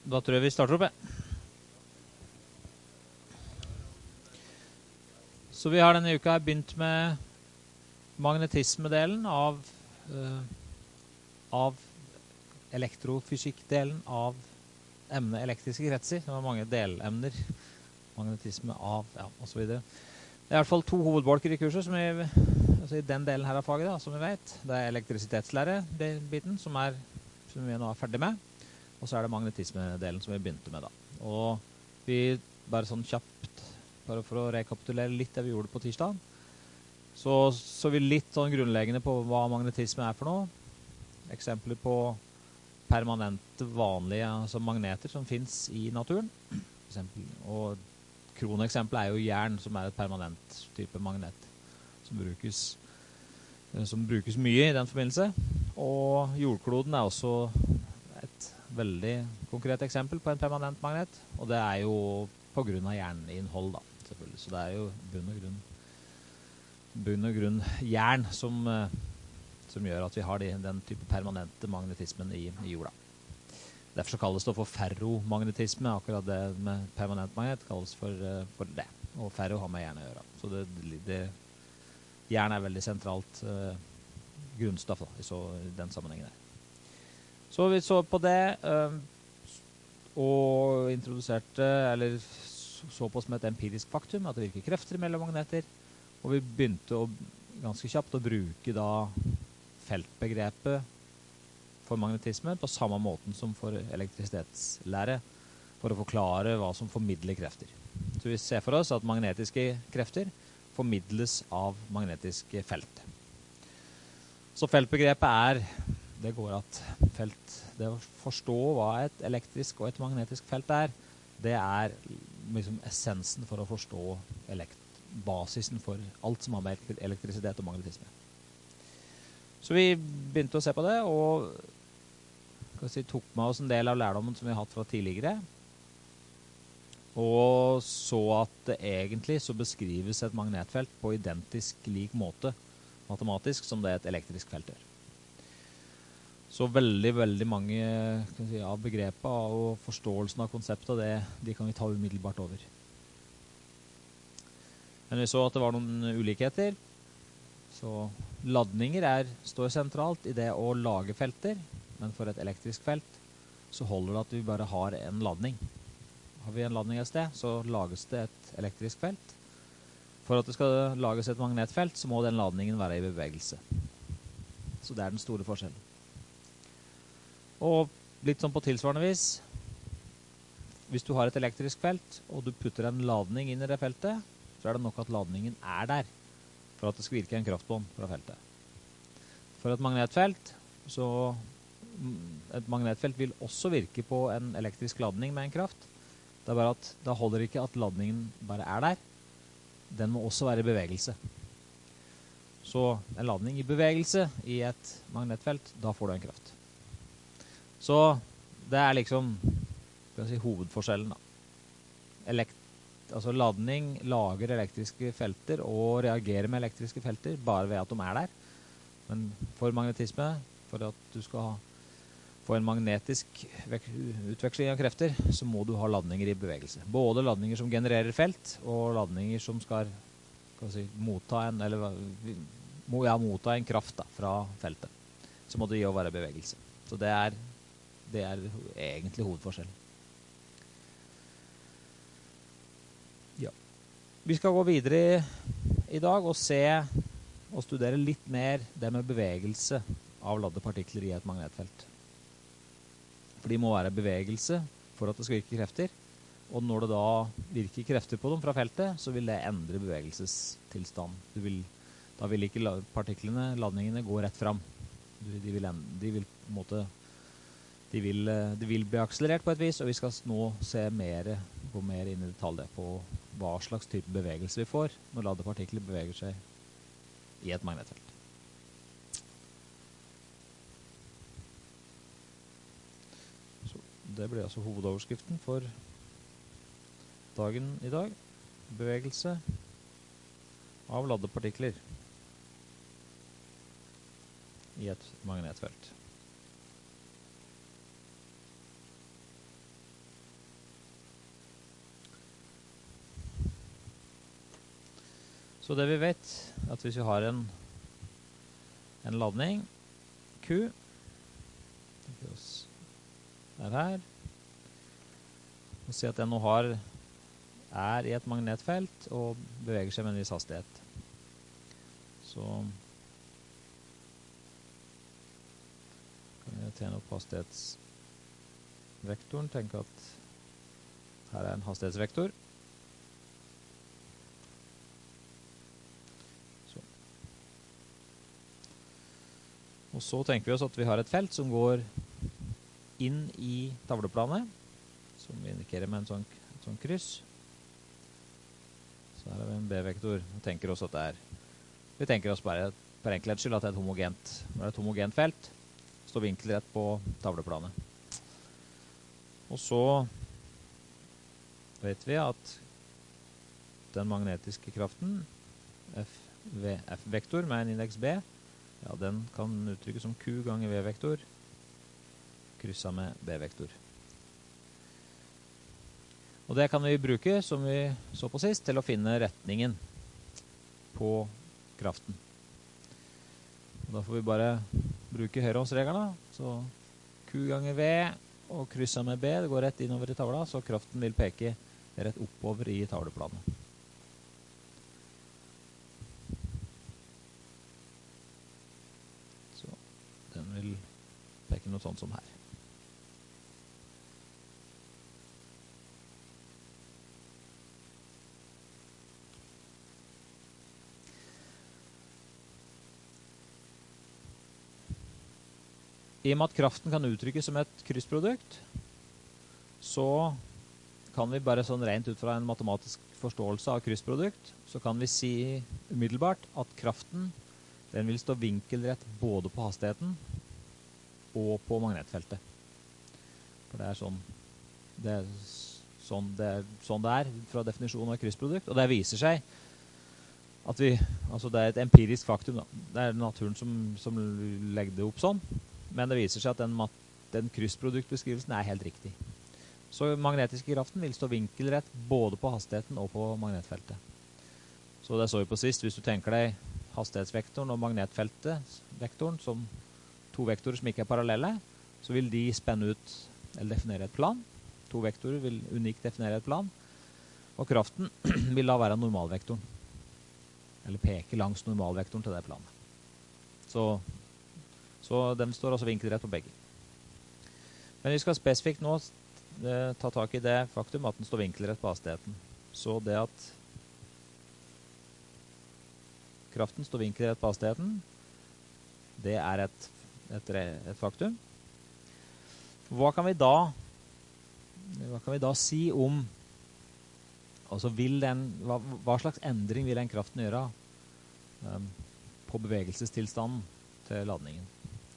Da tror jeg vi starter opp, ja. Så vi har denne uka begynt med magnetismedelen av elektrofysikkdelen av emnet elektriske kretser. Det var mange delemner. Magnetisme av, ja, og så videre. Det er i hvert fall 2 hovedbolker i kurset, altså i den delen her av faget, da, som vi vet. Det er elektrisitetslære, det biten, som vi nå er ferdig med. Og så er det magnetismedelen som vi begynte med, da. Og vi, bare sånn kjapt, bare for å rekapitulere litt det vi gjorde på tirsdag, så vi litt sånn grunnleggende på hva magnetisme er for noe. Eksempler på permanente, vanlige altså magneter som finnes i naturen. Og kroneksempelet er jo jern, som er et permanent type magnet, som brukes mye i den forbindelse. Og jordkloden er også et veldig konkret eksempel på en permanent magnet, og det er jo på grunn av jerninnhold, da, selvfølgelig. Så det er jo bunn og grunn jern som gjør at vi har den type permanente magnetismen i jorda. Derfor så kalles det for ferromagnetisme. Akkurat det med permanent magnet kalles for det. Og ferro har med jern å gjøre. Så jern er veldig sentralt grunnstoff da, i den sammenhengen der. Så vi så på det og introduserte, eller så på som et empirisk faktum, at det virker krefter mellom magneter. Og vi begynte ganske kjapt å bruke da feltbegrepet for magnetisme på samme måten som for elektrisitetslære, for å forklare hva som formidler krefter. Så vi ser for oss at magnetiske krefter formidles av magnetiske felt. Så feltbegrepet det å forstå hva et elektrisk og et magnetisk felt det er liksom essensen for å forstå basisen for alt som har med elektrisitet og magnetisme. Så vi begynte å se på det, og tok med oss en del av lærdommen som vi har hatt fra tidligere. Og så at det egentlig så beskrives et magnetfelt på identisk lik måte, matematisk, som det et elektrisk felt gjør. Så veldig, veldig mange av begrepet og forståelsen av konseptet, de kan vi ta umiddelbart over. Men vi så at det var noen ulikheter. Så ladninger står sentralt i det å lage felter, men for et elektrisk felt så holder det at vi bare har en ladning. Har vi en ladning et sted, så lages det et elektrisk felt. For at det skal lages et magnetfelt, så må den ladningen være i bevegelse. Så det er den store forskjellen. Og litt sånn på tilsvarende vis, hvis du har et elektrisk felt, og du putter en ladning inn i det feltet, så er det nok at ladningen er der, for at det skal virke en kraftbånd fra feltet. For et magnetfelt vil også virke på en elektrisk ladning med en kraft. Det er bare at da holder ikke at ladningen bare er der. Den må også være i bevegelse. Så en ladning i bevegelse i et magnetfelt, da får du en kraft. Så det er liksom hovedforskjellen da. Ladning lager elektriske felter og reagerer med elektriske felter bare ved at de er der. Men for magnetisme, for at du skal få en magnetisk utveksling av krefter, så må du ha ladninger i bevegelse. Både ladninger som genererer felt, og ladninger som skal motta en kraft da, fra feltet. Så må det jo være bevegelse. Så det er egentlig hovedforskjellen. Vi skal gå videre i dag og studere litt mer det med bevegelse av ladde partikler i et magnetfelt. For de må være bevegelse for at det skal virke krefter, og når det da virker krefter på dem fra feltet, så vil det endre bevegelsestilstand. Da vil ikke partiklene, ladningene, gå rett fram. De vil bli akselerert på et vis, og vi skal nå gå mer inn i detalj på hva slags type bevegelse vi får når ladde partikler beveger seg i et magnetfelt. Så det blir altså hovedoverskriften for dagen i dag. Bevegelse av ladde partikler i et magnetfelt. Så det vi vet, at hvis vi har en ladning, Q, er her, og si at den nå er i et magnetfelt og beveger seg med en viss hastighet. Så kan jeg tjene opp hastighetsvektoren, tenke at her er en hastighetsvektor. Så. Og så tenker vi oss at vi har et felt som går inn i tavleplanet, som vi indikerer med en sånn kryss. Så her har vi en B-vektor. Vi tenker oss bare for enkelhets skyld at det er et homogent felt, står vinkelrett på tavleplanet. Og så vet vi at den magnetiske kraften, F-vektor med en indeks B, ja, den kan uttrykkes som Q ganger V-vektor, krysset med B-vektor. Og det kan vi bruke, som vi så på sist, til å finne retningen på kraften. Og da får vi bare bruke høyrehåndsregelen. Så Q ganger V og krysset med B, det går rett innover i tavla, så kraften vil peke rett oppover i tavleplanet. Så den vil peke noe sånt som her. I og med at kraften kan uttrykkes som et kryssprodukt, så kan vi bare sånn rent ut fra en matematisk forståelse av kryssprodukt, så kan vi si umiddelbart at kraften, den vil stå vinkelrett både på hastigheten og på magnetfeltet. For det er sånn det er fra definisjonen av kryssprodukt, og det viser seg at det er et empirisk faktum da. Det er naturen som legger det opp sånn, men det viser seg at den kryssproduktbeskrivelsen er helt riktig. Så magnetiske kraften vil stå vinkelrett både på hastigheten og på magnetfeltet. Så det så vi på sist. Hvis du tenker deg hastighetsvektoren og magnetfeltet-vektoren som to vektorer som ikke er parallelle, så vil de spenne ut eller definere et plan. To vektorer vil unikt definere et plan. Og kraften vil da være normalvektoren. Eller peke langs normalvektoren til det planet. Så den står også vinkelrett på begge. Men vi skal spesifikt nå ta tak i det faktum at den står vinkelrett på hastigheten. Så det at kraften står vinkelrett på hastigheten, det er et faktum. Hva kan vi da si om, altså hva slags endring vil den kraften gjøre på bevegelsestilstanden til ladningen?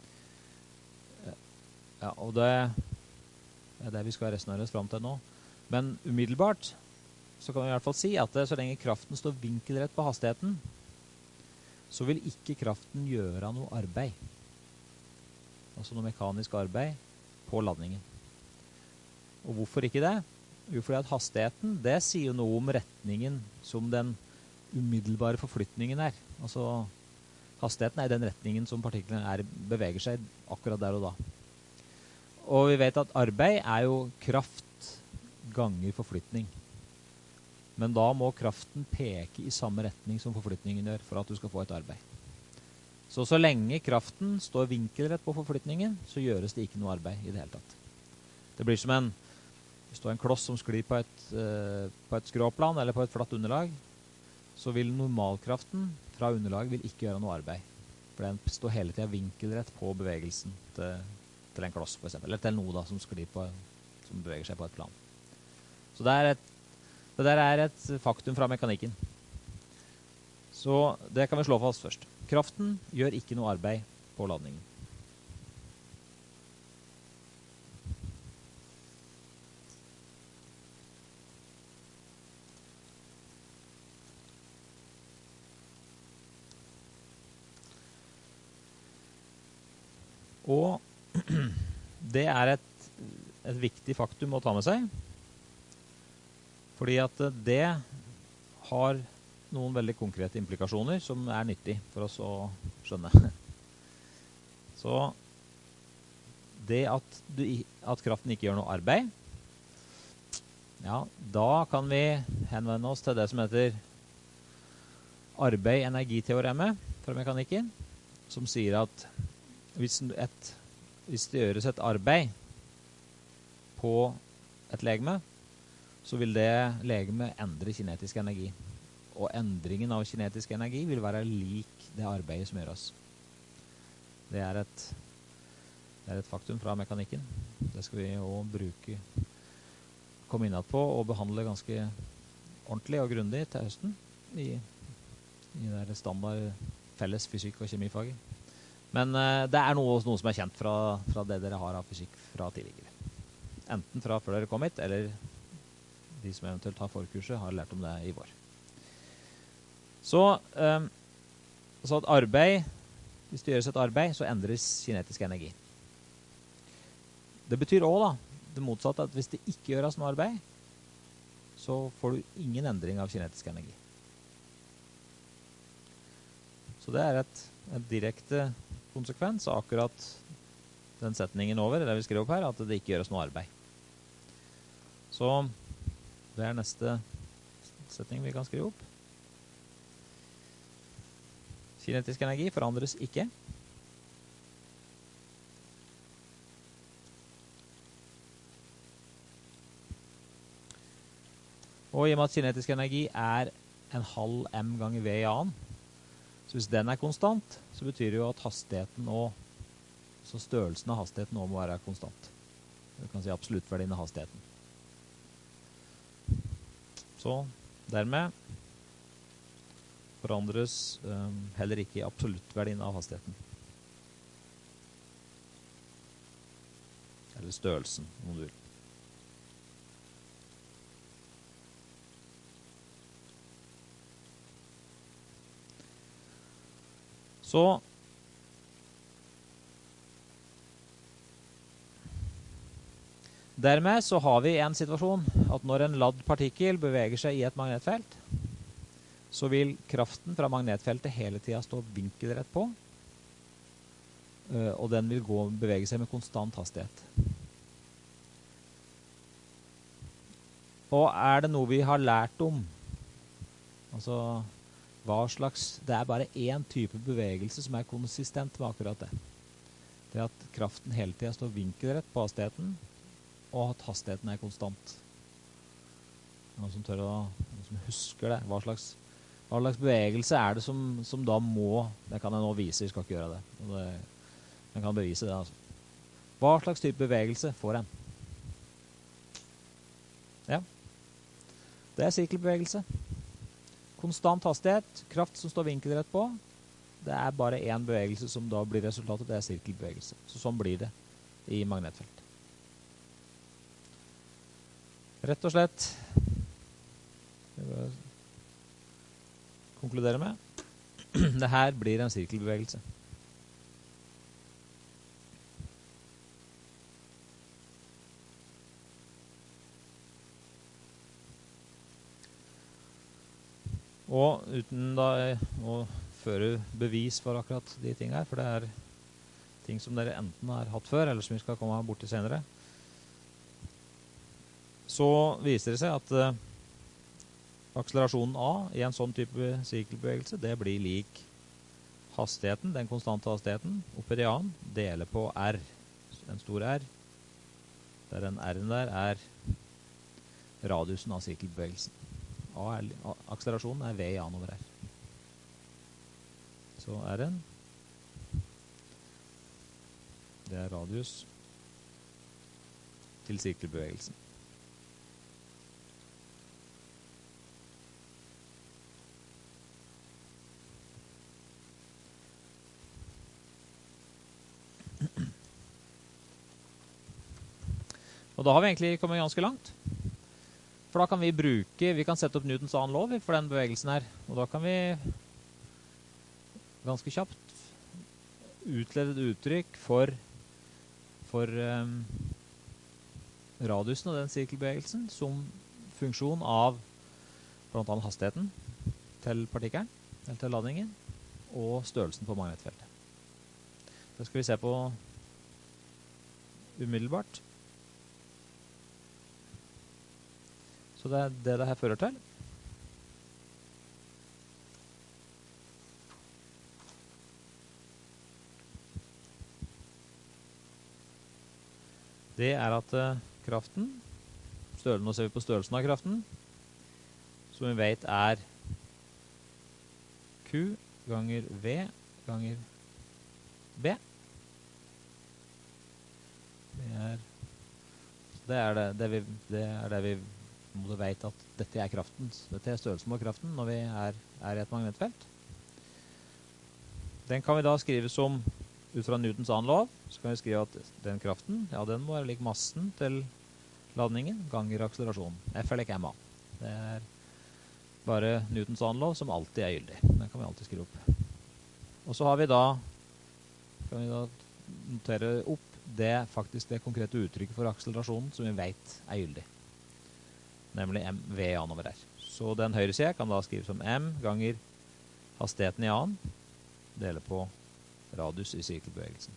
Ja, og det er det vi skal resonere oss frem til nå. Men umiddelbart så kan vi i hvert fall si at så lenge kraften står vinkelrett på hastigheten, så vil ikke kraften gjøre noe arbeid. Altså noe mekanisk arbeid på ladningen. Og hvorfor ikke det? Jo, fordi at hastigheten, det sier jo noe om retningen som den umiddelbare forflytningen er. Altså hastigheten er den retningen som partiklene beveger seg akkurat der og da. Og vi vet at arbeid er jo kraft ganger forflytning. Men da må kraften peke i samme retning som forflytningen gjør for at du skal få et arbeid. Så lenge kraften står vinkelrett på forflytningen, så gjøres det ikke noe arbeid i det hele tatt. Det blir som hvis du har en kloss som sklir på et skråplan eller på et flatt underlag, så vil normalkraften fra underlaget vil ikke gjøre noe arbeid. For den står hele tiden vinkelrett på bevegelsen til en kloss, for eksempel, eller til noe da, som beveger seg på et plan. Så det der er et faktum fra mekanikken. Så det kan vi slå fast først. Kraften gjør ikke noe arbeid på ladningen. Og det er et viktig faktum å ta med seg, fordi at det har noen veldig konkrete implikasjoner som nyttig for oss å skjønne. Så det at kraften ikke gjør noe arbeid, ja, da kan vi henvende oss til det som heter arbeid-energiteoremet fra mekanikken, som sier at hvis det gjøres et arbeid på et legeme, så vil det legeme endre kinetisk energi. Og endringen av kinetisk energi vil være lik det arbeidet som gjøres. Det er et faktum fra mekanikken. Det skal vi også komme inn på og behandle ganske ordentlig og grundig til høsten i det standard felles fysikk- og kjemifaget. Men det er noe som er kjent fra det dere har av fysikk fra tidligere. Enten fra før dere kom hit, eller de som eventuelt har forkurset har lært om det i vår. Så at hvis det gjøres et arbeid, så endres kinetisk energi. Det betyr også det motsatte, at hvis det ikke gjøres noe arbeid, så får du ingen endring av kinetisk energi. Så det er et direkte konsekvens av akkurat den setningen over, det vi skrev opp her, at det ikke gjøres noe arbeid. Så det er neste setning vi kan skrive opp. Kinetisk energi forandres ikke. Og i og med at kinetisk energi er en halv m ganger v i annen, så hvis den er konstant, så betyr det jo at hastigheten så størrelsen av hastigheten også må være konstant. Du kan si absoluttverdien av hastigheten. Så dermed forandres heller ikke absoluttverdien av hastigheten. Eller størrelsen, om du vil. Så dermed så har vi en situasjon at når en ladd partikkel beveger seg i et magnetfelt, så vil kraften fra magnetfeltet hele tiden stå vinkelrett på, og den vil bevege seg med konstant hastighet. Og er det noe vi har lært om? Altså, det er bare én type bevegelse som er konsistent med akkurat det. Det er at kraften hele tiden står vinkelrett på hastigheten, og at hastigheten er konstant. Noen som husker det? Hva slags bevegelse er det som da må, det kan jeg nå vise, jeg skal ikke gjøre det. Jeg kan bevise det, altså. Hva slags type bevegelse får en? Ja, det er sirkelbevegelse. Konstant hastighet, kraft som står vinkelrett på, det er bare en bevegelse som da blir resultatet, det er sirkelbevegelse. Så sånn blir det i magnetfelt. Rett og slett, jeg vil konkludere med, det her blir en sirkelbevegelse. Og uten da å føre bevis for akkurat de ting her, for det er ting som dere enten har hatt før, eller som vi skal komme bort til senere, så viser det seg at akselerasjonen A i en sånn type sirkelbevegelse, det blir lik hastigheten, den konstante hastigheten, oppe i A-en, deler på R, en stor R, der den R-en der er radiusen av sirkelbevegelsen. Akselerasjonen er V i A-en over R. Så R-en, det er radius til sirkelbevegelsen. Og da har vi egentlig kommet ganske langt. For da kan vi kan sette opp Newtons annen lov for den bevegelsen her. Og da kan vi ganske kjapt utlede et uttrykk for radiusen av den sirkelbevegelsen som funksjon av blant annet hastigheten. til partikkelen, eller til ladningen, og størrelsen på magnetfeltet. Det skal vi se på umiddelbart. Så det er det her fører til. Det er at kraften, nå ser vi på størrelsen av kraften, som vi vet er Q ganger V ganger B. Det er det vi vet at dette er kraften. Dette er størrelsen på kraften når vi er i et magnetfelt. Den kan vi da skrive som, ut fra Newtons annen lov, så kan vi skrive at den kraften, ja, den må være lik massen til ladningen ganger akselerasjonen. F er lik MA. Det er bare Newtons annen lov som alltid er gyldig. Den kan vi alltid skrive opp. Og så har vi da, kan vi da notere opp det konkrete uttrykket for akselerasjonen som vi vet er gyldig. Nemlig mv i annen over r. Så den høyre siden kan da skrives som m ganger hastigheten i annen, dele på radius i sirkelbevegelsen.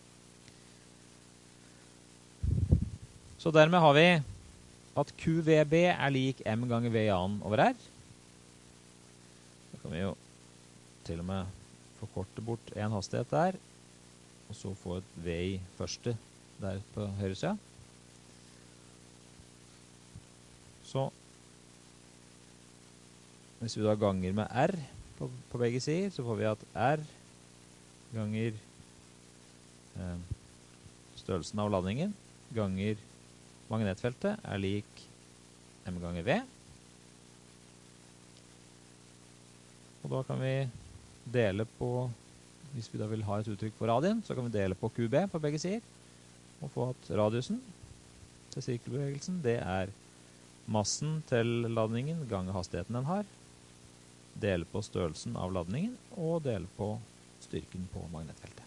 Så dermed har vi at QVB er lik m ganger v i annen over r. Da kan vi jo til og med forkorte bort en hastighet der, og så få et v i første der på høyre siden. Så hvis vi da ganger med r på begge sider, så får vi at r ganger størrelsen av ladningen ganger magnetfeltet er lik m ganger v. Og da kan vi dele på, hvis vi da vil ha et uttrykk for radien, så kan vi dele på QB på begge sider, og få at radiusen til sirkelbevegelsen, det er massen til ladningen ganger hastigheten den har, dele på størrelsen av ladningen, og dele på styrken på magnetfeltet.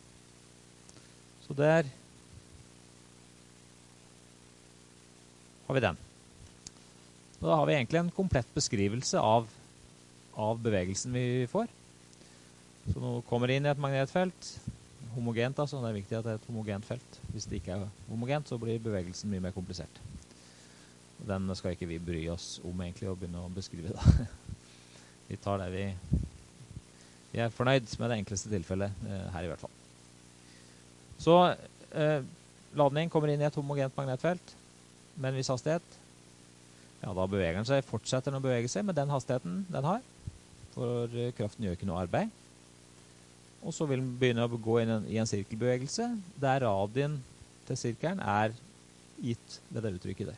Så der har vi den. Og da har vi egentlig en komplett beskrivelse av bevegelsen vi får. Så nå kommer det inn i et magnetfelt, homogent altså, det er viktig at det er et homogent felt. Hvis det ikke er homogent, så blir bevegelsen mye mer komplisert. Den skal ikke vi bry oss om egentlig å begynne å beskrive da. Vi tar det vi er fornøyd med det enkleste tilfellet her i hvert fall. Så ladningen kommer inn i et homogent magnetfelt med en viss hastighet. Ja, da beveger den seg, fortsetter den å bevege seg med den hastigheten den har, for kraften gjør ikke noe arbeid. Og så vil den begynne å gå inn i en sirkelbevegelse, der radien til sirkelen er gitt ved det uttrykket der.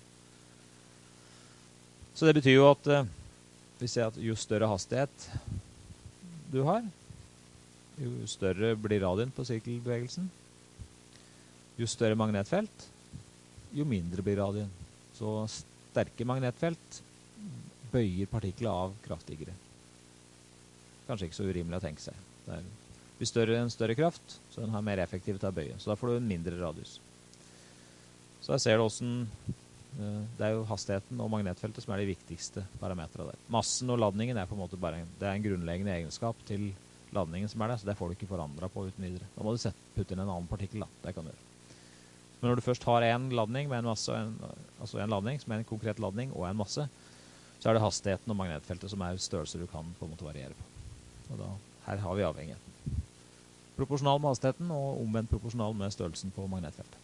Så det betyr jo at vi ser at jo større hastighet du har, jo større blir radien på sirkelbevegelsen. Jo større magnetfelt, jo mindre blir radien. Så sterke magnetfelt bøyer partikler av kraftigere. Kanskje ikke så urimelig å tenke seg. Hvis en større kraft, så den har mer effektiv til å bøye. Så da får du en mindre radius. Så jeg ser det også. Det er jo hastigheten og magnetfeltet som er de viktigste parametrene der. Massen og ladningen er på en måte bare en grunnleggende egenskap til ladningen som er der, så det får du ikke forandret på uten videre. Da må du putte inn en annen partikkel da, det kan du gjøre. Men når du først har en ladning med en masse, altså en ladning som er en konkret ladning og en masse, så er det hastigheten og magnetfeltet som er størrelser du kan på en måte variere på. Og da, her har vi avhengigheten. Proporsjonal med hastigheten og omvendt proporsjonal med størrelsen på magnetfeltet.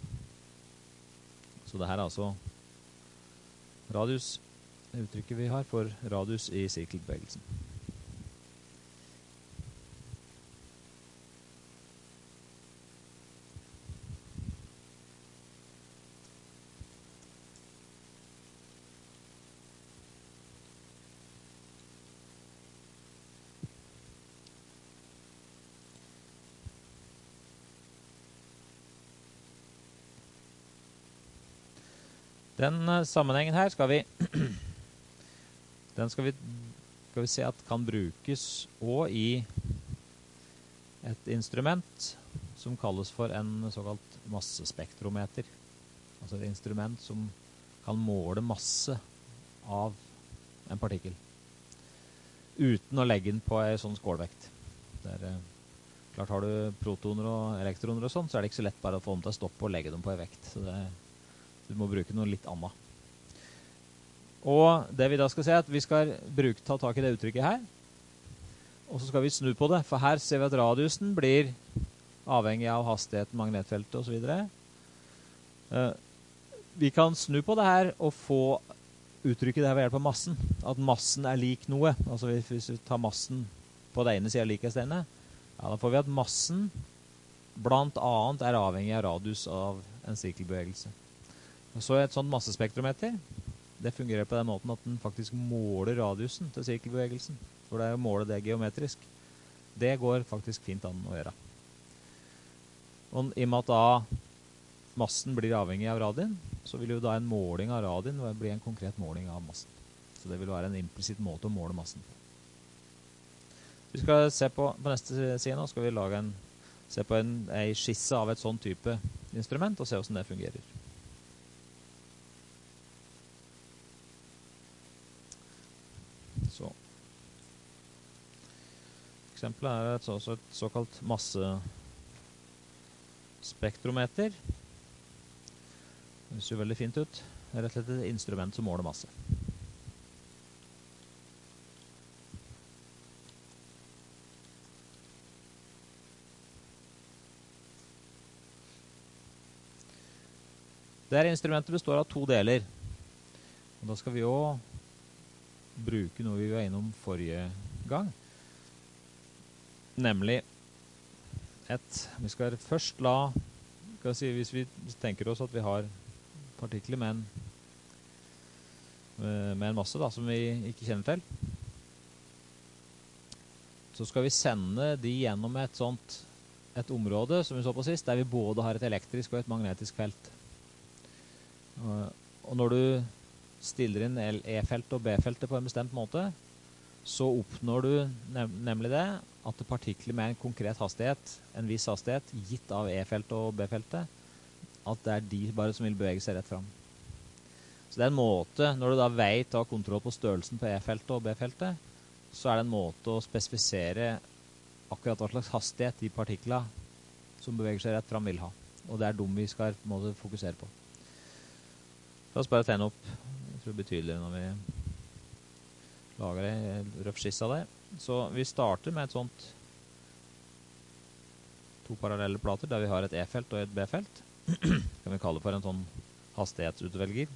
Så det her er altså radius, det uttrykket vi har for radius i sirkelbevegelsen. Den sammenhengen her skal vi se at kan brukes også i et instrument som kalles for en såkalt massespektrometer. Altså et instrument som kan måle masse av en partikkel. uten å legge den på en sånn skålvekt. Klart har du protoner og elektroner og sånn, så er det ikke så lett bare å få dem til å stoppe og legge dem på en vekt. Så du må bruke noe litt annet. Og det vi da skal se er at vi skal ta tak i det uttrykket her, og så skal vi snu på det, for her ser vi at radiusen blir avhengig av hastigheten, magnetfeltet og så videre. Vi kan snu på det her og få uttrykket det her ved hjelp av massen. At massen er lik noe. Altså hvis vi tar massen på det ene siden lik av stedet, ja, da får vi at massen blant annet er avhengig av radius av en sirkelbevegelse. Og så et sånt massespektrometer, det fungerer på den måten at den faktisk måler radiusen til sirkelbevegelsen. For det er å måle det geometrisk. Det går faktisk fint an å gjøre. Og i og med at da massen blir avhengig av radien, så vil jo da en måling av radien bli en konkret måling av massen. Så det vil være en implisitt måte å måle massen på. Vi skal se på neste side nå, skal vi se på en skisse av et sånn type instrument, og se hvordan det fungerer. Så. Eksempelet er et såkalt massespektrometer. Det ser veldig fint ut. Det er rett og slett et instrument som måler masse. Det instrumentet består av 2 deler. Og da skal vi også bruke noe vi var innom forrige gang. Nemlig vi skal først hvis vi tenker oss at vi har partikler med en masse da, som vi ikke kjenner til, så skal vi sende de gjennom et område, som vi så på sist, der vi både har et elektrisk og et magnetisk felt. Og når du stiller inn E-feltet og B-feltet på en bestemt måte, så oppnår du nemlig det at partikler med en konkret hastighet, en viss hastighet, gitt av E-feltet og B-feltet, at det er de bare som vil bevege seg rett fram. Så det er en måte, når du da vet å ha kontroll på størrelsen på E-feltet og B-feltet, så er det en måte å spesifisere akkurat hva slags hastighet de partiklene som beveger seg rett fram vil ha. Og det er dem vi skal fokusere på. La oss bare tegne opp, jeg tror det blir tydeligere når vi lager en røff skisse av det. Så vi starter med et sånt 2 parallelle plater, der vi har et E-felt og et B-felt. Kan vi kalle det for en sånn hastighetsutvelger.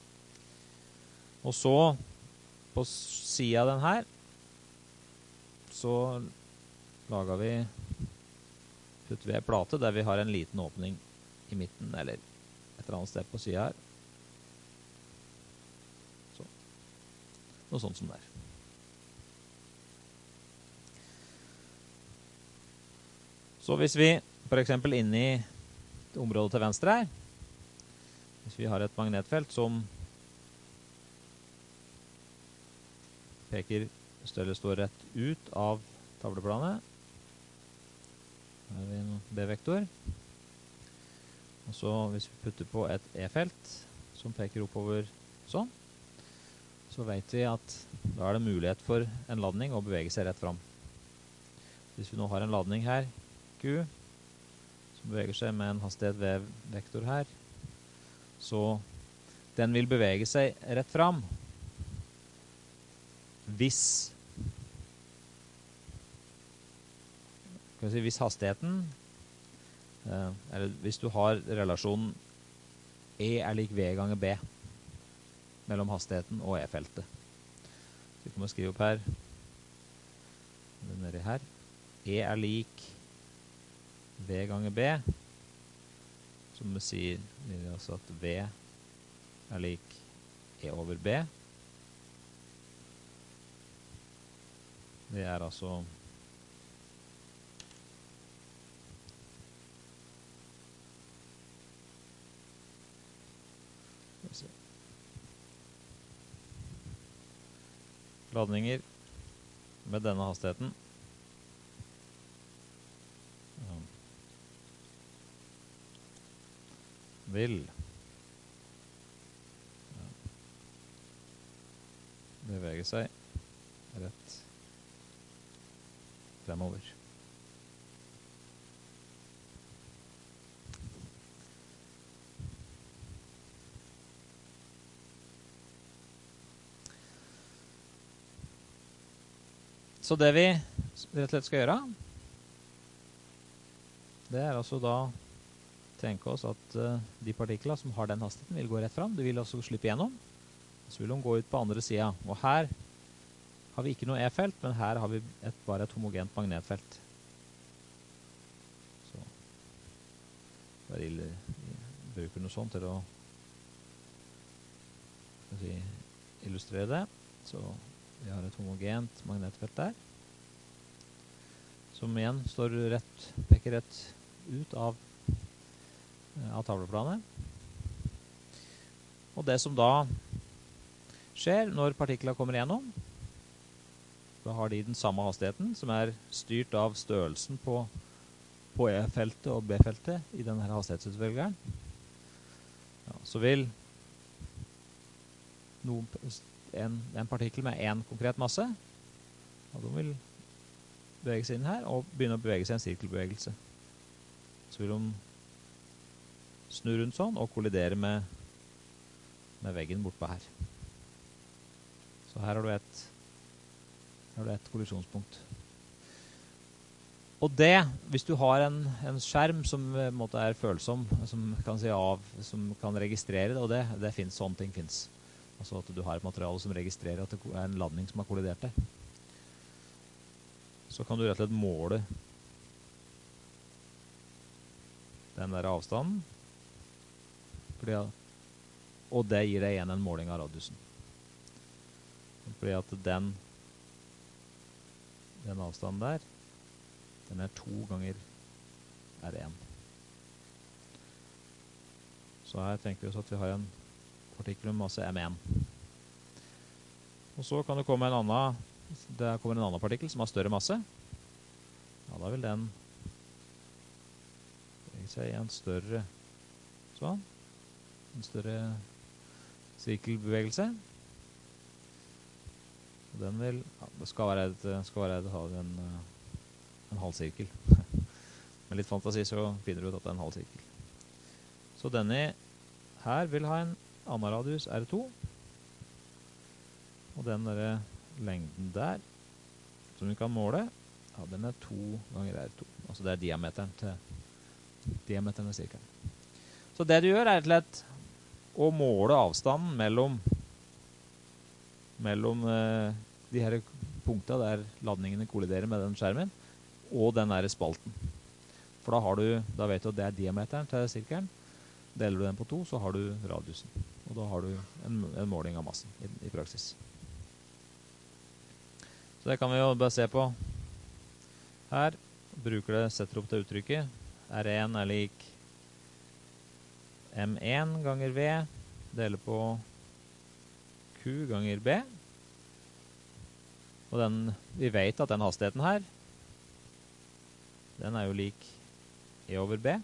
Og så, på siden av den her, så putter vi en plate der vi har en liten åpning i midten, eller et eller annet sted på siden her. Noe sånt som det er. Så hvis vi for eksempel inne i området til venstre her, hvis vi har et magnetfelt som står rett ut av tavleplanet, her har vi en B-vektor, og så hvis vi putter på et E-felt som peker oppover sånn, så vet vi at da er det mulighet for en ladning å bevege seg rett fram. Hvis vi nå har en ladning her, Q, som beveger seg med en hastighet V-vektor her, så den vil bevege seg rett fram hvis hastigheten, eller hvis du har relasjonen E er lik V ganger B, mellom hastigheten og E-feltet. Så vi kan skrive opp her, nedi her. E er lik V ganger B, som vi sier altså at V er lik E over B. Det er altså ladninger med denne hastigheten vil bevege seg rett fremover. Så det vi rett og slett skal gjøre, det er altså da tenke oss at de partiklene som har den hastigheten vil gå rett fram. De vil også slippe gjennom. Så vil de gå ut på andre siden. Og her har vi ikke noe E-felt, men her har vi bare et homogent magnetfelt. Så bare bruker noe sånt til å illustrere det. Så vi har et homogent magnetfelt der, som igjen peker rett ut av tavleplanet. Og det som da skjer når partiklene kommer igjennom, da har de den samme hastigheten, som er styrt av størrelsen på E-feltet og B-feltet i denne hastighetsutvelgeren. Ja, så vil en partikkel med en konkret masse, og de vil bevege seg inn her og begynne å bevege seg i en sirkelbevegelse. Så vil de snu rundt sånn og kollidere med veggen bortpå her. Så her har du et kollisjonspunkt. Og det, hvis du har en skjerm som er følsom, som kan registrere det, og det finnes, sånne ting finnes. Altså at du har et materiale som registrerer at det er en landing som har kollidert der. Så kan du rett og slett måle den der avstanden. Og det gir deg igjen en måling av radiusen. Fordi at den avstanden der, den er 2 ganger R1. Så her tenker vi oss at vi har en partikkel med masse M1. Og så kan det komme en annen partikkel som har større masse. Ja, da vil den bevege seg i en større sirkelbevegelse. Og den vil, det skal være en halvsirkel. Med litt fantasi så finner du ut at det er en halvsirkel. Så denne her vil ha en annen radius R2. Og den der lengden der, som vi kan måle, ja, den er 2 ganger R2. Altså det er diameteren av sirkelen. Så det du gjør er rett og slett å måle avstanden mellom de her punktene der ladningene kolliderer med den skjermen, og den der spalten. For da vet du at det er diameteren til sirkelen. Deler du den på 2, så har du radiusen. Og da har du en måling av massen i praksis. Så det kan vi jo bare se på her. Setter opp til uttrykket. R1 er lik M1 ganger V, deler på Q ganger B. Og vi vet at den hastigheten her, den er jo lik E over B.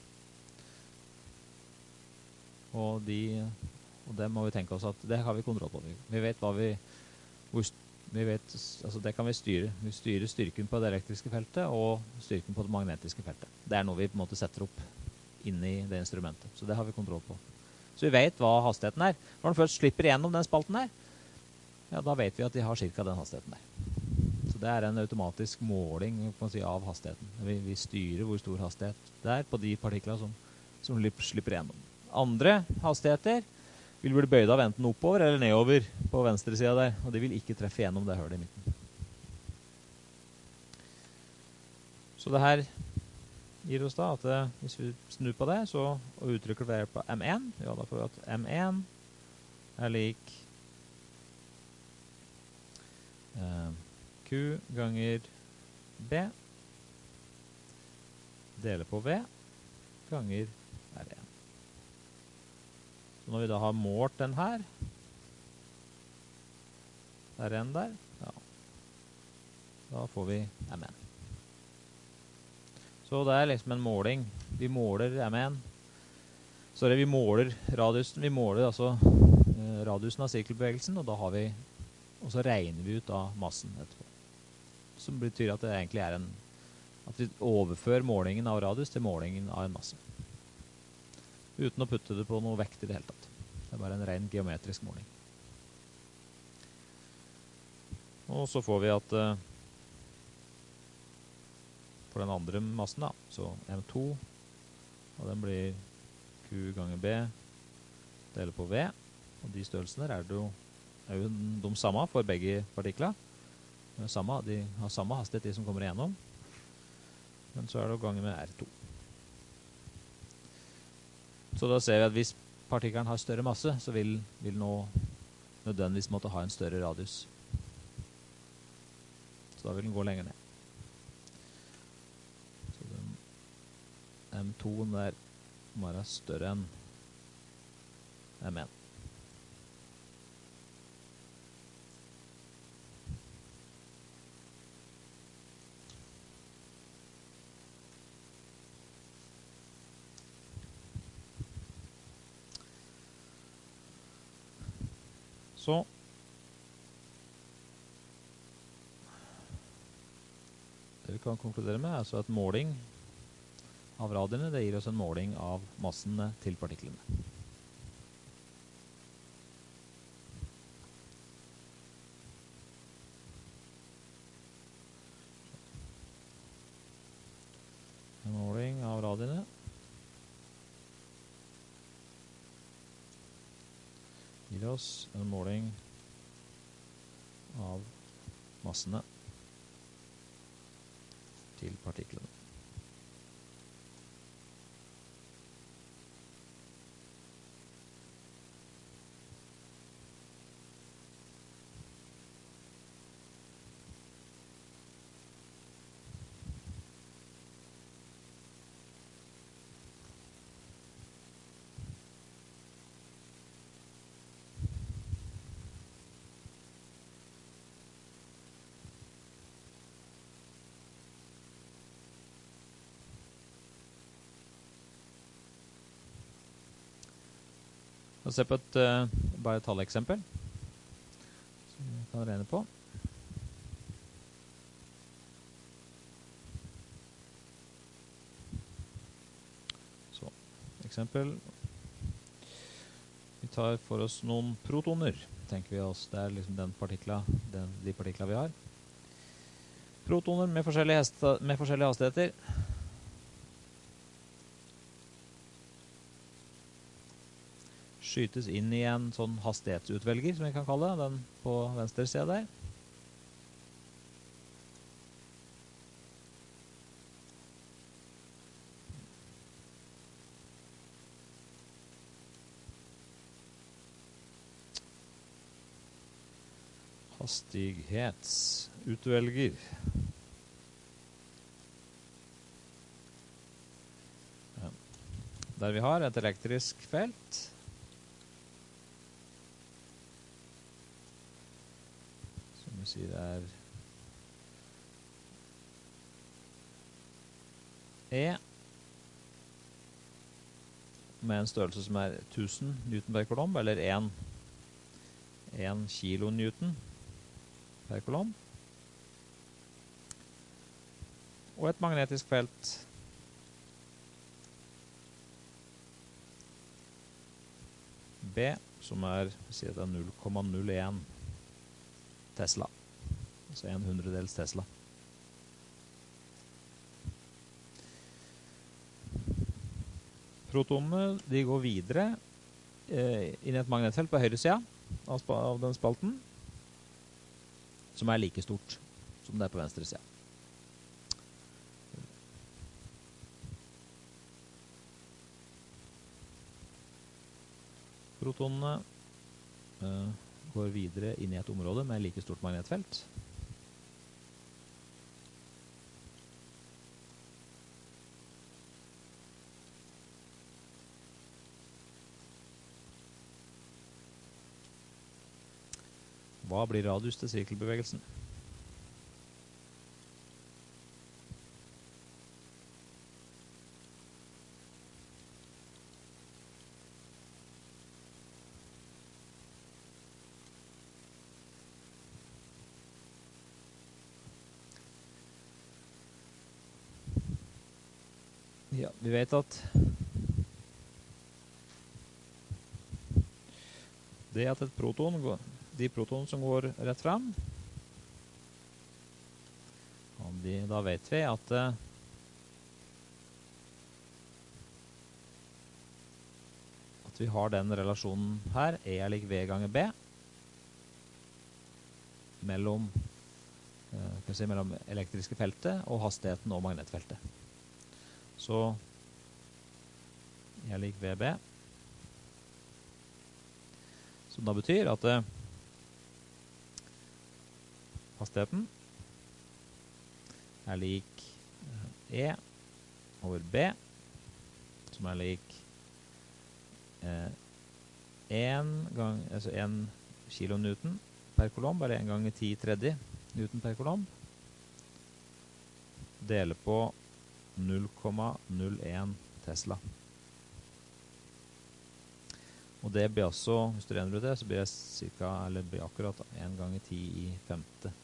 Og det må vi tenke oss at det har vi kontroll på. Vi vet det kan vi styre. Vi styrer styrken på det elektriske feltet og styrken på det magnetiske feltet. Det er noe vi på en måte setter opp inni det instrumentet. Så det har vi kontroll på. Så vi vet hva hastigheten er. Når den først slipper igjennom den spalten her, ja, da vet vi at de har cirka den hastigheten der. Så det er en automatisk måling av hastigheten. Vi styrer hvor stor hastighet det er på de partiklene som slipper igjennom. Andre hastigheter vil bli bøyd av enten oppover eller nedover på venstre siden der, og de vil ikke treffe gjennom det hølet i midten. Så det her gir oss da at hvis vi snur på det, og uttrykker det på M1, ja, da får vi at M1 er lik Q ganger B deler på V ganger R1. Så når vi da har målt den her, R1 der, ja, da får vi M1. Så det er liksom en måling. Vi måler M1. Vi måler radiusen. Vi måler altså radiusen av sirkelbevegelsen, og så regner vi ut av massen etterpå. som betyr at det egentlig at vi overfører målingen av radius til målingen av en masse. Uten å putte det på noe vekt i det hele tatt. Det er bare en ren geometrisk måling. Og så får vi at for den andre massen da, så M2, og den blir Q ganger B, deler på V, og de størrelsene er jo de samme for begge partikler. De har samme hastighet, de som kommer igjennom, men så er det ganger med R2. Så da ser vi at hvis partikkelen har større masse, så vil nå nødvendigvis måtte ha en større radius. Så da vil den gå lenger ned. Så den M2-en der må være større enn M1. Så det vi kan konkludere med er altså at måling av radiene, det gir oss en måling av massene til partiklene. En måling av radiene gir oss en måling av massene til partiklene. Vi se på bare et talleksempel som vi kan regne på. Så, eksempel. Vi tar for oss noen protoner, tenker vi oss. Det er liksom de partikler vi har. Protoner med forskjellige hastigheter. Skytes inn i en sånn hastighetsutvelger, som vi kan kalle det, den på venstre side der. Hastighetsutvelger. Ja. Der vi har et elektrisk felt. Vi sier det er E med en størrelse som er 1000 Newton per kolom, eller 1 kilonewton per kolom. Og et magnetisk felt B, som er 0,01 Tesla. Altså 1/100 Tesla. Protonene, de går videre inn i et magnetfelt på høyre siden av den spalten, som er like stort som det er på venstre siden. Protonene går videre inn i et område med like stort magnetfelt. Hva blir radius til sirkelbevegelsen? Ja, vi vet at et proton, de protonene som går rett frem, da vet vi at vi har den relasjonen her, E er lik V ganger B, mellom elektriske feltet og hastigheten og magnetfeltet. Så E er lik VB, som da betyr at hastigheten er lik E over B, som er lik 1 kilonewton per kolomb, eller 1 ganger 10⁻³ newton per kolomb, deler på 0,01 Tesla. Og det blir også, hvis du regner ut det, så blir det blir akkurat 1 ganger 10⁵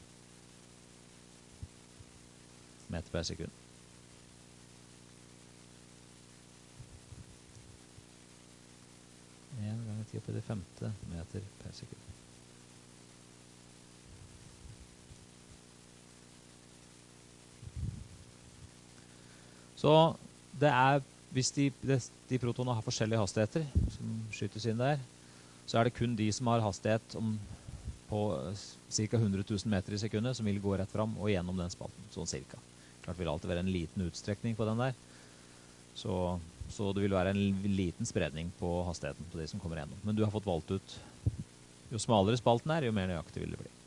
meter per sekund. Ganger 10⁵ meter per sekund. Så det er, hvis de protonene har forskjellige hastigheter som skytes inn der, så er det kun de som har hastighet på ca. 100 000 meter i sekundet som vil gå rett fram og gjennom den spalten, sånn cirka. Klart vil alltid være en liten utstrekning på den der, så det vil være en liten spredning på hastigheten på de som kommer gjennom. Men du har fått valgt ut, jo smalere spalten er, jo mer nøyaktig vil det bli.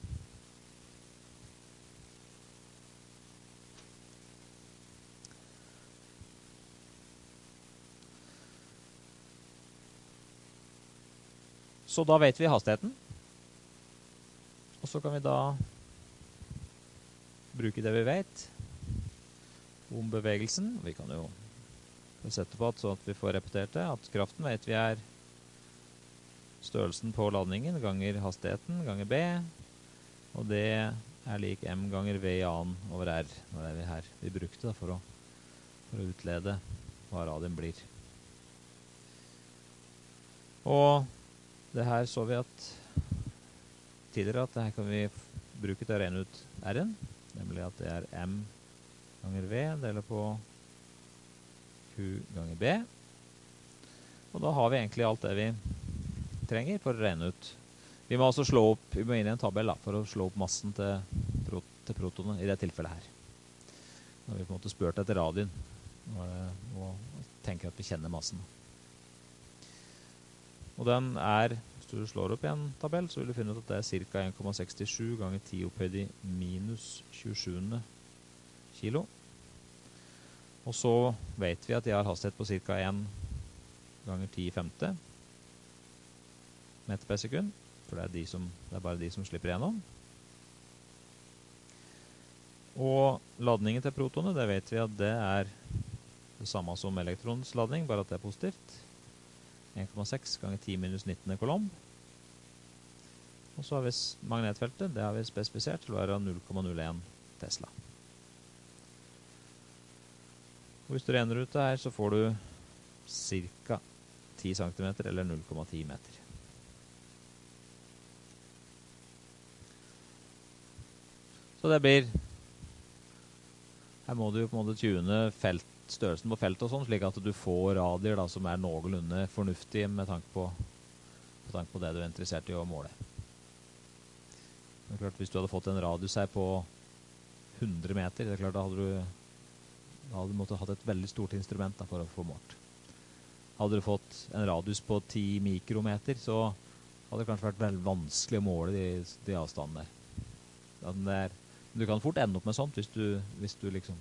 Så da vet vi hastigheten, og så kan vi da bruke det vi vet om bevegelsen. Vi kan jo sette på at, så at vi får repetert det, at kraften vet vi er størrelsen på ladningen ganger hastigheten ganger B, og det er lik m ganger v i annen over r. Nå er vi her. Vi brukte det for å utlede hva radien blir. Og det her så vi at tidligere at det her kan vi bruke til å regne ut r-en, nemlig at det er m ganger v deler på q ganger b. Og da har vi egentlig alt det vi trenger for å regne ut. Vi må altså vi må inn i en tabell da, for å slå opp massen til protonene i det tilfellet her. Når vi på en måte spurt etter radien og tenker at vi kjenner massen. Og den er, hvis du slår opp i en tabell, så vil du finne ut at det er ca. 1,67 ganger 10 opphøyd i minus 27 kilo. Og så vet vi at de har hastighet på ca. 1 ganger 10⁵ meter per sekund, for det er bare de som slipper igjennom. Og ladningen til protonet, det vet vi at det er det samme som elektronens ladning, bare at det er positivt. 1,6 ganger 10 minus 19 kolomb. Og så har vi magnetfeltet, det har vi spesifisert til å være 0,01 Tesla. Og hvis du regner ut det her, så får du ca. 10 cm eller 0,10 meter. Så det blir, her må du jo på en måte tune størrelsen på feltet og sånn, slik at du får radier da, som er noenlunde fornuftige med tanke på det du er interessert i å måle. Det er klart, hvis du hadde fått en radius her på 100 meter, det er klart, da hadde du måttet hatt et veldig stort instrument da, for å få målt. Hadde du fått en radius på 10 mikrometer, så hadde det kanskje vært veldig vanskelig å måle de avstandene der. Du kan fort ende opp med sånt hvis du liksom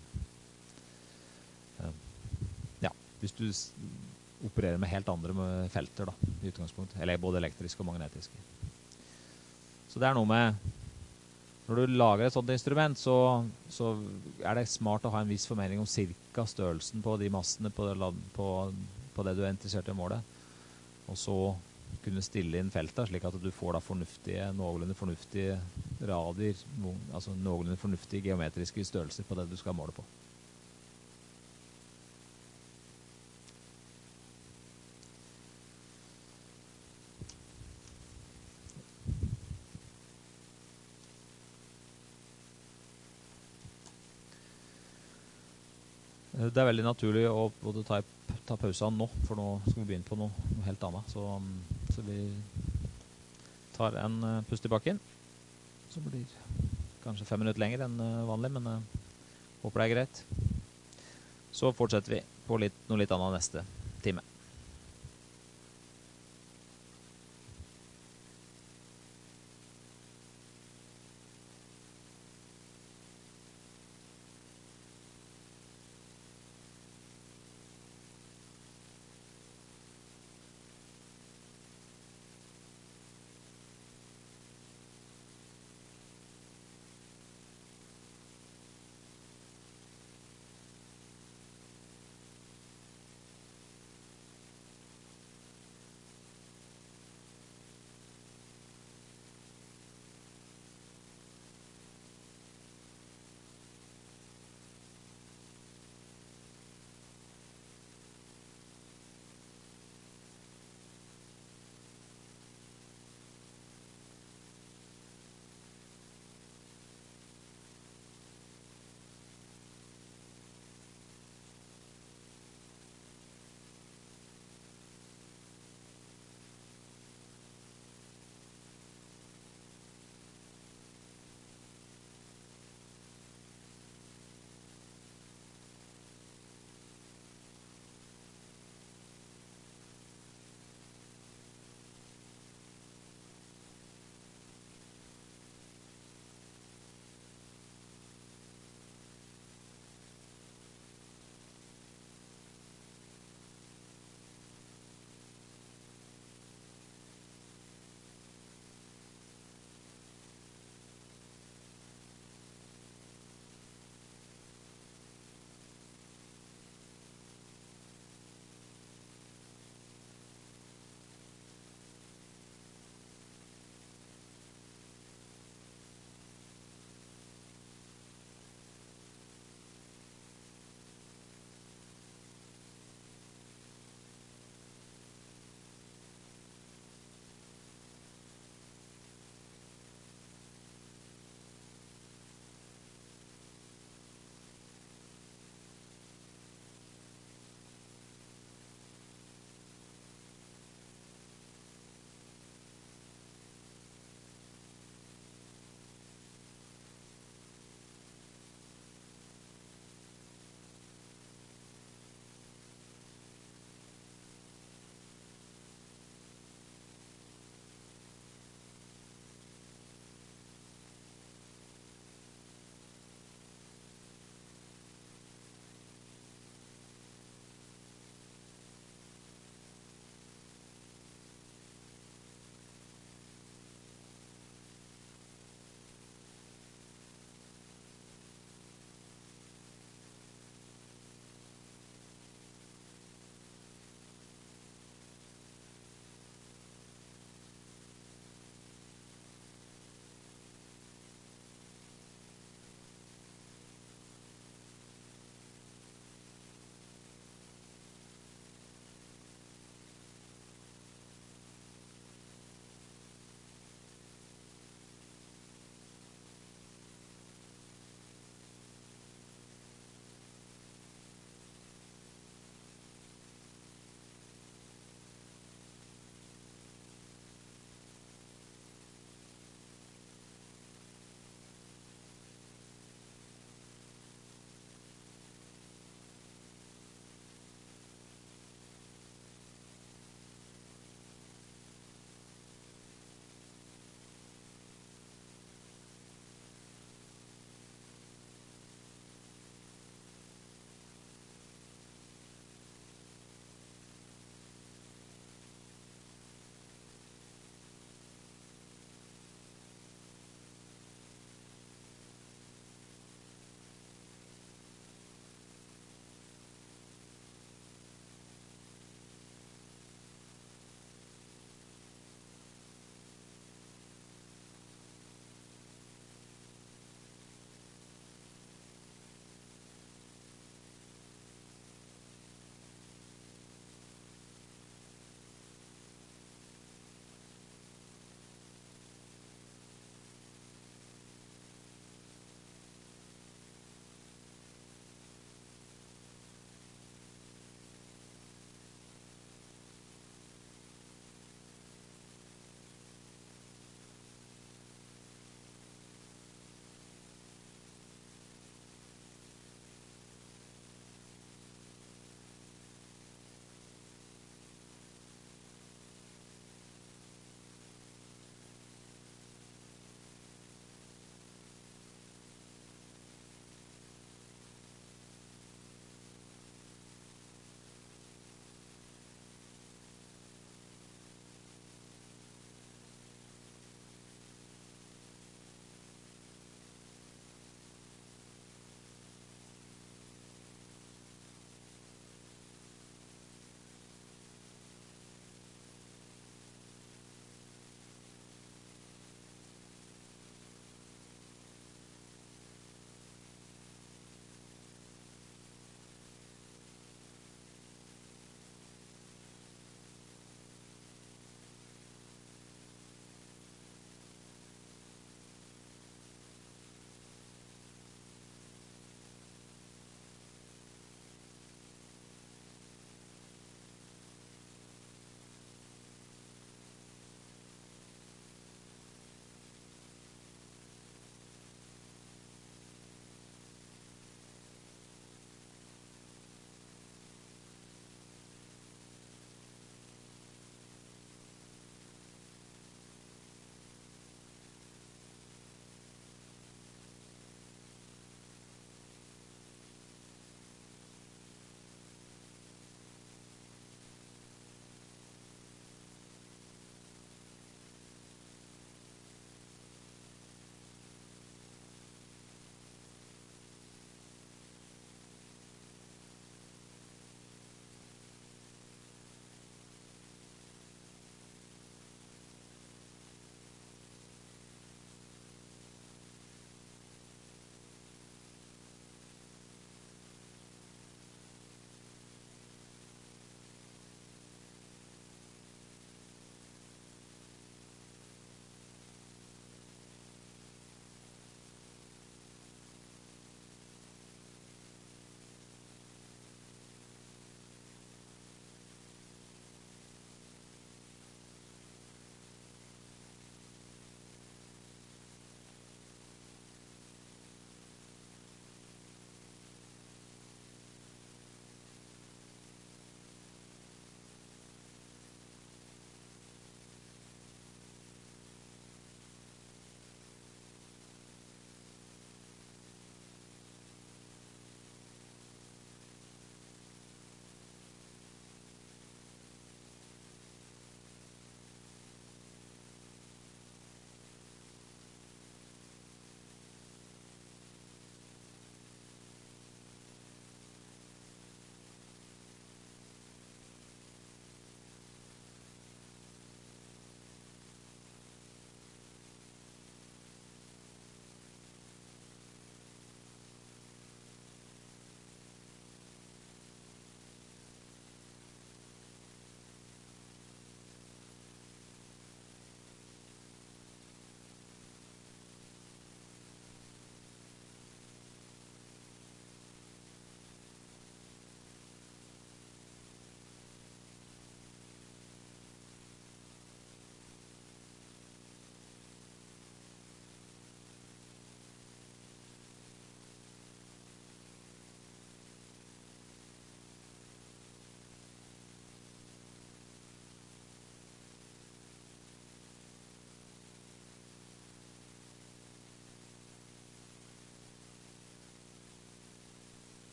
hvis du opererer med helt andre felter da, i utgangspunktet, eller både elektriske og magnetiske. Så det er noe med, når du lager et sånt instrument, så er det smart å ha en viss formening om cirka størrelsen på de massene på det du er interessert i å måle, og så kunne stille inn feltet, slik at du får da noenlunde fornuftige radier, altså noenlunde fornuftige geometriske størrelser på det du skal måle på. Det er veldig naturlig å både ta pausen nå, for nå skal vi begynne på noe helt annet. Så vi tar en pust i bakken, så blir kanskje 5 minutter lenger enn vanlig, men håper det er greit. Så fortsetter vi på noe litt annet neste time.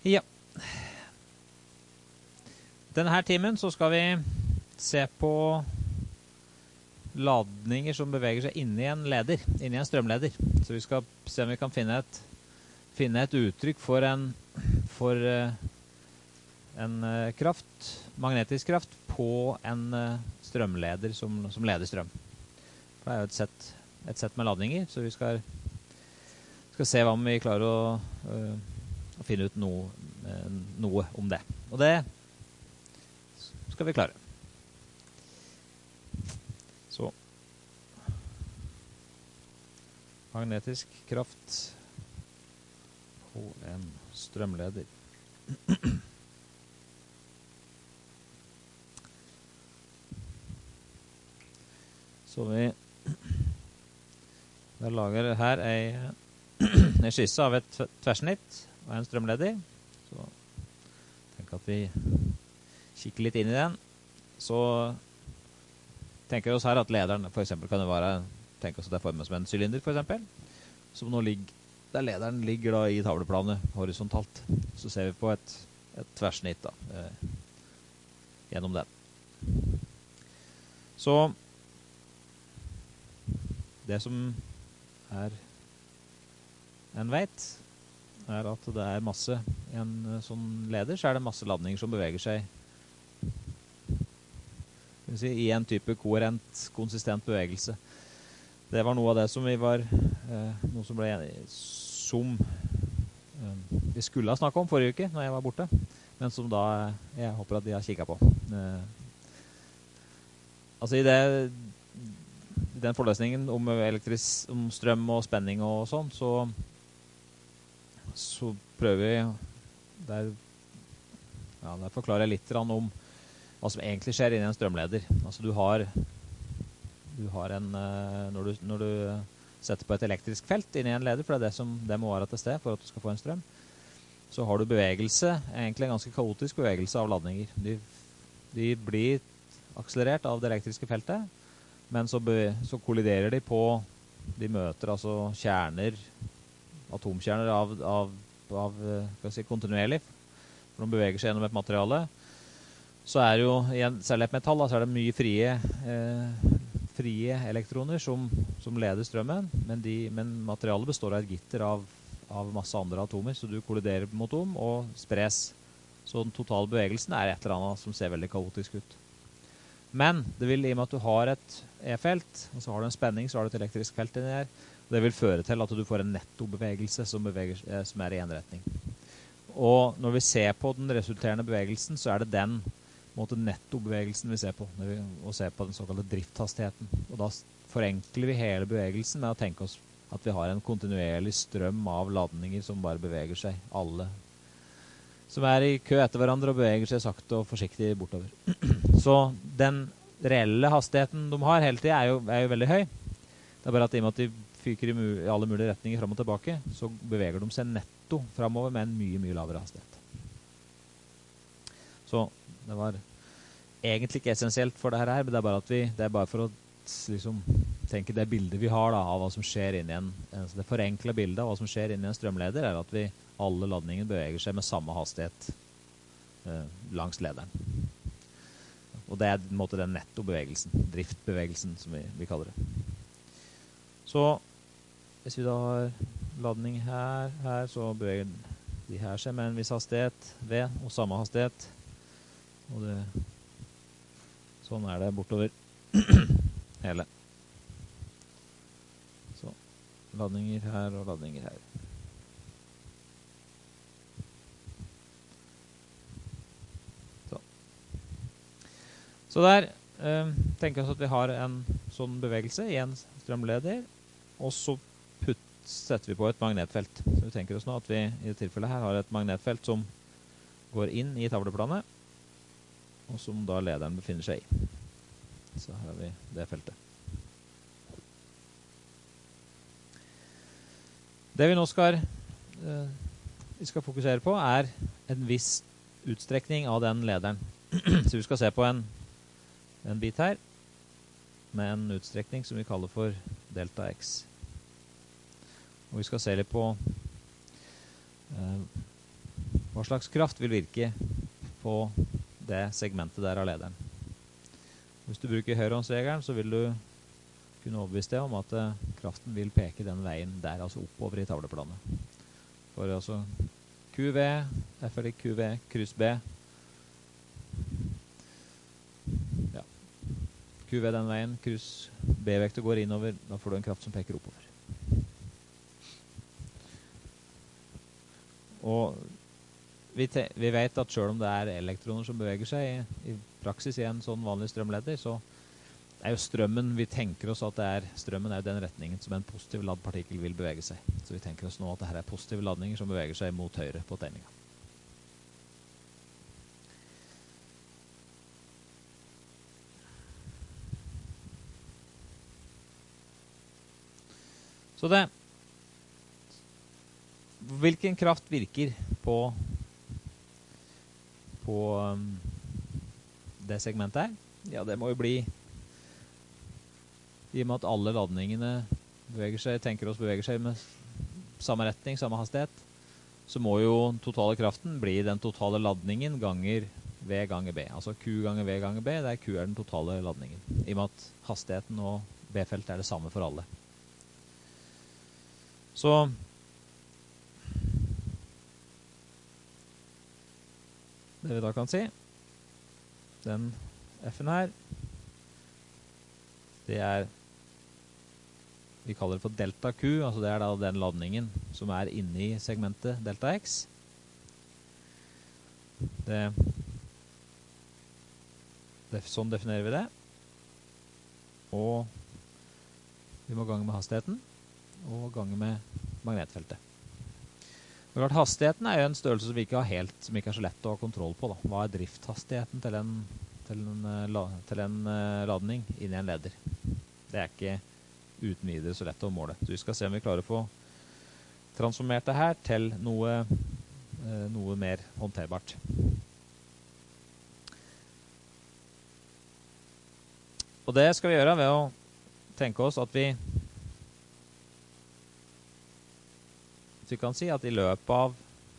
Ja. Denne timen så skal vi se på ladninger som beveger seg inni en leder, inni en strømleder. Så vi skal se om vi kan finne et uttrykk for en kraft, magnetisk kraft på en strømleder som leder strøm. Det er jo et sett med ladninger, så vi skal se om vi klarer å finne ut noe om det. Og det skal vi klare. Så magnetisk kraft på en strømleder. Så vi lager her en skisse av et tverrsnitt og en strømleder. Så tenk at vi kikker litt inn i den. Så tenker vi oss her at lederen for eksempel kan det være, tenk oss at det er formet som en sylinder for eksempel, som nå der lederen ligger da i tavleplanet horisontalt. Så ser vi på et tverrsnitt da, gjennom den. Så det som en vet, er at det er masse, i en sånn leder, så er det masse ladninger som beveger seg i en type koherent, konsistent bevegelse. Det var noe av det som noe som vi skulle ha snakket om forrige uke, når jeg var borte, men som da jeg håper at de har kikket på. Altså i den forelesningen om strøm og spenning og sånn, så prøver vi der forklarer jeg litt om hva som egentlig skjer inni en strømleder. Altså du har når du setter på et elektrisk felt inni en leder, for det må være til sted for at du skal få en strøm, så har du bevegelse, egentlig en ganske kaotisk bevegelse av ladninger. De blir akselerert av det elektriske feltet, men så kolliderer de møter altså atomkjerner av kontinuerlig, for de beveger seg gjennom et materiale. Så er jo, særlig et metall, så er det mye frie elektroner som leder strømmen, men materialet består av et gitter av masse andre atomer, så du kolliderer mot dem og spres. Så den totale bevegelsen er et eller annet som ser veldig kaotisk ut. Men det vil, i og med at du har et E-felt, og så har du en spenning, så har du et elektrisk felt inni der, det vil føre til at du får en nettobevegelse som er i en retning. Og når vi ser på den resulterende bevegelsen, så er det den nettobevegelsen vi ser på, og ser på den såkalte drifthastigheten. Og da forenkler vi hele bevegelsen med å tenke oss at vi har en kontinuerlig strøm av ladninger som bare beveger seg, alle som er i kø etter hverandre og beveger seg sakte og forsiktig bortover. Så den reelle hastigheten de har hele tiden er jo veldig høy. Det er bare at i og med at de fyker i alle mulige retninger frem og tilbake, så beveger de seg netto fremover med en mye, mye lavere hastighet. Så det var egentlig ikke essensielt for det her, men det er bare for å liksom tenke det bildet vi har da, av hva som skjer inni det forenklet bildet av hva som skjer inni en strømleder, er at alle ladninger beveger seg med samme hastighet langs lederen. Og det er den nettobevegelsen, driftbevegelsen som vi kaller det. Så hvis vi da har ladning her, så beveger de her seg med en viss hastighet, og samme hastighet. Og sånn er det bortover hele. Så ladninger her og ladninger her. Så der tenker vi oss at vi har en sånn bevegelse i en strømleder, og så setter vi på et magnetfelt. Så vi tenker oss nå at vi i det tilfellet her har et magnetfelt som går inn i tavleplanet, og som da lederen befinner seg i. Så her har vi det feltet. Det vi nå skal fokusere på er en viss utstrekning av den lederen. Så vi skal se på en bit her med en utstrekning som vi kaller for delta x. Og vi skal se litt på hva slags kraft vil virke på det segmentet der av lederen. Hvis du bruker høyrehåndsregelen, så vil du kunne overbevise deg om at kraften vil peke den veien der, altså oppover i tavleplanet. For altså QV, F er lik QV, kryss B. Ja. QV den veien, kryss B-vekter går innover, da får du en kraft som peker oppover. Og vi vet at selv om det er elektroner som beveger seg i praksis i en sånn vanlig strømleder, så er jo strømmen, vi tenker oss at strømmen er den retningen som en positiv ladd partikkel vil bevege seg. Så vi tenker oss nå at dette er positive ladninger som beveger seg mot høyre på tegningen. Så hvilken kraft virker på det segmentet her? Ja, det må jo bli, i og med at alle ladningene beveger seg med samme retning, samme hastighet, så må jo totale kraften bli den totale ladningen ganger V ganger B. Altså Q ganger V ganger B, der Q er den totale ladningen. I og med at hastigheten og B-feltet er det samme for alle. Så det vi da kan si, den F-en her, det vi kaller det for delta Q, altså det er da den ladningen som er inne i segmentet delta X. Sånn definerer vi det. Og vi må gange med hastigheten, og gange med magnetfeltet. Klart, hastigheten er jo en størrelse som vi ikke har som ikke er så lett å ha kontroll på. Da. Hva er drifthastigheten til en ladning inn i en leder? Det er ikke uten videre så lett å måle. Så vi skal se om vi klarer å få transformert det her til noe mer håndterbart. Og det skal vi gjøre ved å tenke oss at vi kan si at i løpet av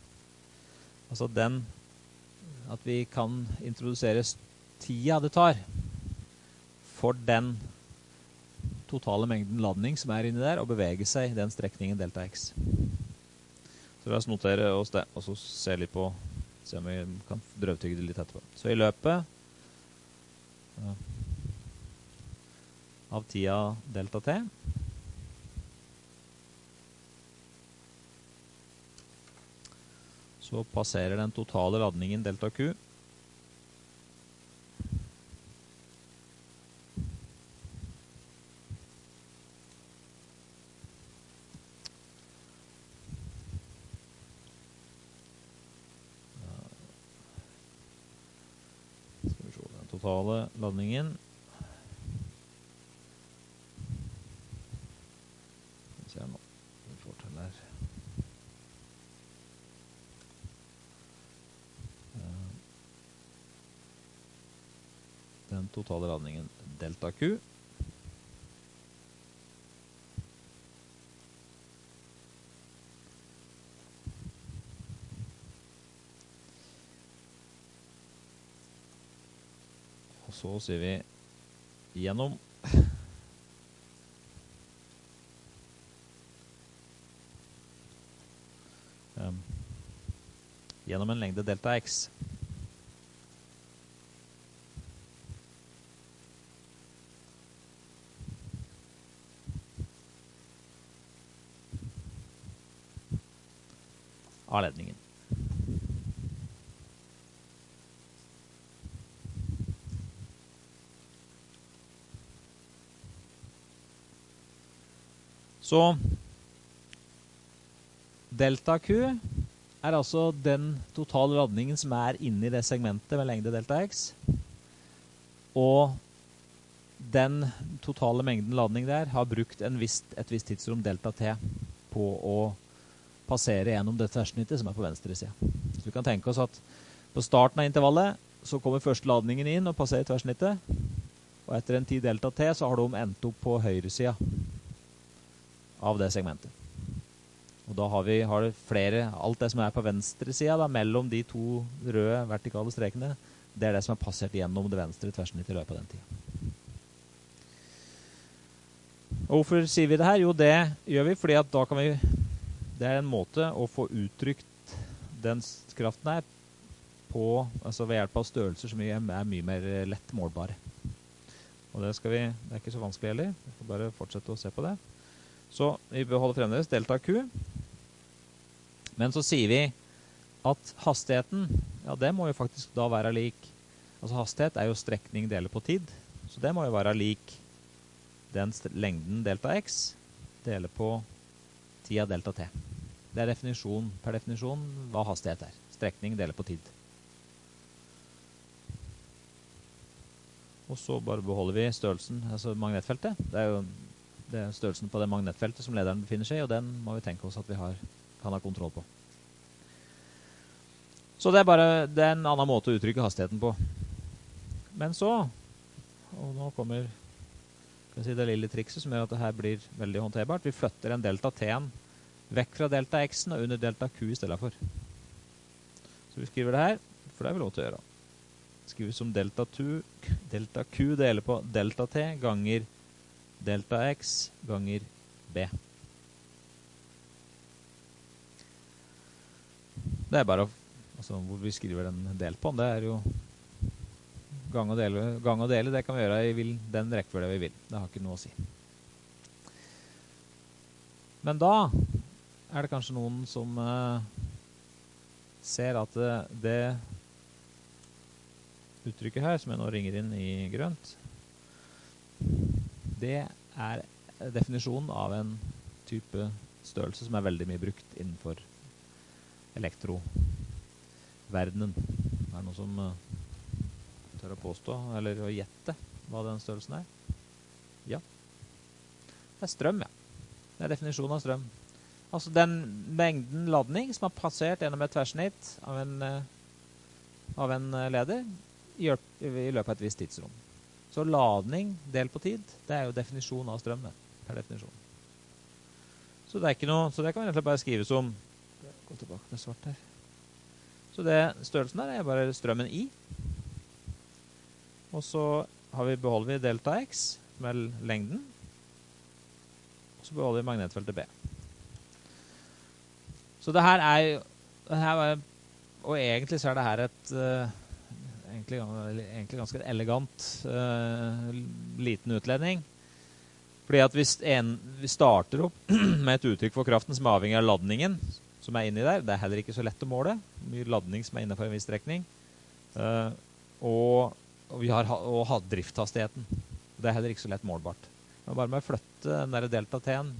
at vi kan introdusere tida det tar for den totale mengden ladning som er inni der, og bevege seg den strekningen delta X. Så la oss notere oss det, og så se om vi kan drøvtygge det litt etterpå. Så i løpet av tida delta T, så passerer den totale ladningen delta Q skal vi se den totale ladningen vi ser nå vi får til her den totale ladningen delta Q og så sier vi gjennom gjennom en lengde delta X av ledningen. Så delta Q er altså den totale ladningen som er inne i det segmentet med lengde delta X, og den totale mengden ladning der har brukt et visst tidsrom delta T på å passere gjennom det tverrsnittet som er på venstre side. Så vi kan tenke oss at på starten av intervallet så kommer første ladningen inn og passerer tverrsnittet, og etter en tid delta T så har de endt opp på høyre siden av det segmentet. Og da har det alt det som på venstre siden da, mellom de to røde vertikale strekene, det det som passert gjennom det venstre tverrsnittet i løpet av den tiden. Og hvorfor sier vi det her? Jo, det gjør vi fordi at da kan vi, det en måte å få uttrykt den kraften her på, altså ved hjelp av størrelser som mye mer lett målbare. Og det ikke så vanskelig heller. Vi får bare fortsette å se på det. Så vi beholder fremdeles delta Q. Men så sier vi at hastigheten, ja det må jo faktisk da være lik, altså hastighet jo strekning deler på tid, så det må jo være lik den lengden delta x deler på tida delta t. Det per definisjon hva hastighet strekning deler på tid. Og så bare beholder vi størrelsen, altså magnetfeltet. Det jo størrelsen på det magnetfeltet som lederen befinner seg i, og den må vi tenke oss at vi kan ha kontroll på. Så det en annen måte å uttrykke hastigheten på. Men så, og nå kommer det lille trikset som gjør at det her blir veldig håndterbart, vi flytter en delta t-en vekk fra delta x-en og under delta q i stedet for. Så vi skriver det her, for det vi lov til å gjøre. Skriver som delta q deler på delta t ganger delta x ganger b. Det bare hvor vi skriver den del på, det jo gang og dele, det kan vi gjøre i den rekkefølge vi vil. Det har ikke noe å si. Men da det kanskje noen som ser at det uttrykket her, som jeg nå ringer inn i grønt, det definisjonen av en type størrelse som veldig mye brukt innenfor elektroverdenen. Det noen som tør å påstå, eller å gjette hva den størrelsen Ja. Det strøm, ja. Det definisjonen av strøm. Altså den mengden ladning som har passert gjennom et tverrsnitt av en leder i løpet av et visst tidsrom. Så ladning delt på tid, det jo definisjonen av strøm, per definisjon. Så det ikke noe, så det kan vi egentlig bare skrive som, gå tilbake til svart her. Så størrelsen her bare strømmen I. Og så beholder vi delta x, som lengden. Og så beholder vi magnetfeltet B. Så det her og egentlig så det her et egentlig ganske elegant liten utledning. Fordi at hvis vi starter opp med et uttrykk for kraften som avhenger av ladningen som inni der, det heller ikke så lett å måle. Mye ladning som innenfor en viss strekning. Og vi har drifthastigheten. Det heller ikke så lett målbart. Men bare med å flytte den der delta t-en,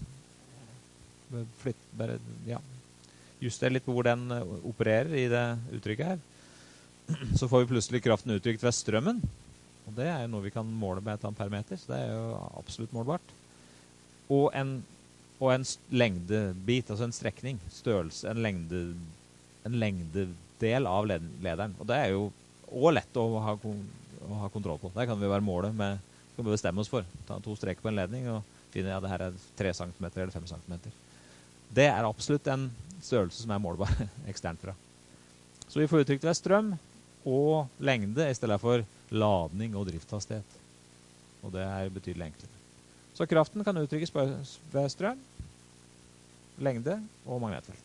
justere litt på hvor den opererer i det uttrykket her, så får vi plutselig kraften uttrykt ved strømmen. Og det jo noe vi kan måle med et annet parameter, så det jo absolutt målbart. Og en lengdebit, altså en strekning, størrelse, en lengdedel av lederen. Og det jo også lett å ha kontroll på. Det kan vi bare måle med, kan vi bestemme oss for. Ta 2 streker på en ledning og finne at det her 3 cm eller 5 cm. Det absolutt en størrelse som målbar eksternt fra. Så vi får uttrykt ved strøm og lengde i stedet for ladning og driftshastighet. Og det betydelig enklere. Så kraften kan uttrykkes ved strøm, lengde og magnetfelt.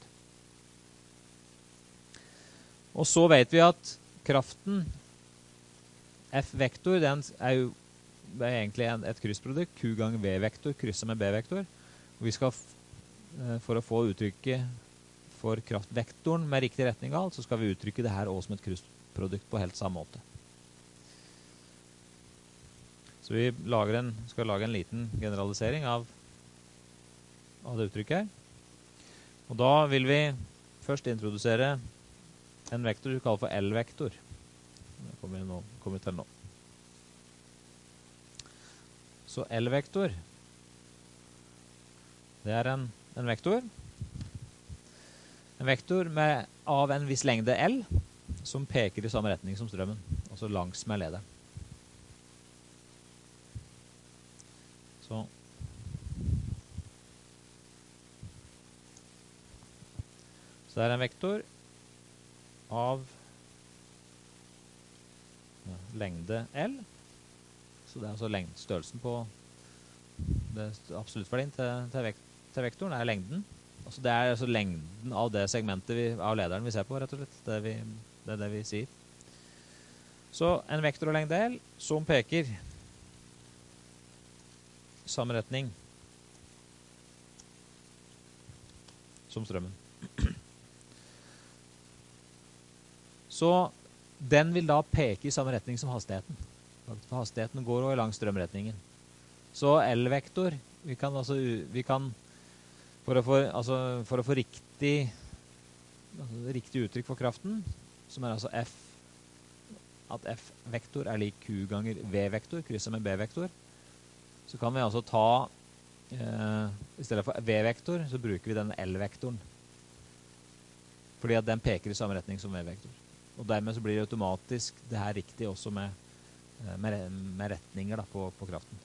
Og så vet vi at kraften F-vektor, den jo egentlig et kryssprodukt, Q ganger V-vektor, krysset med B-vektor. Og vi skal, for å få uttrykket for kraftvektoren med riktig retning så skal vi uttrykke det her også som et kryssprodukt på helt samme måte. Så vi skal lage en liten generalisering av det uttrykket her. Og da vil vi først introdusere en vektor vi kaller for L-vektor. Det kommer vi til nå. Så L-vektor, det en vektor. En vektor av en viss lengde L, som peker i samme retning som strømmen, altså langs med lederen. Så Så det er en vektor av lengde L. Så det er altså størrelsen på det absoluttverdien til vektoren er lengden. Altså det er altså lengden av det segmentet av lederen vi ser på, rett og slett. Det er det vi sier. Så en vektor av lengde L som peker i samme retning som strømmen. Så den vil da peke i samme retning som hastigheten. For hastigheten går også langs strømretningen. Så L-vektor, vi kan for å få riktig uttrykk for kraften, som er altså F, at F-vektor er lik Q ganger V-vektor, krysset med B-vektor, så kan vi altså ta, i stedet for V-vektor, så bruker vi den L-vektoren. Fordi at den peker i samme retning som V-vektor. Og dermed så blir det automatisk det her riktig også med retninger da, på kraften.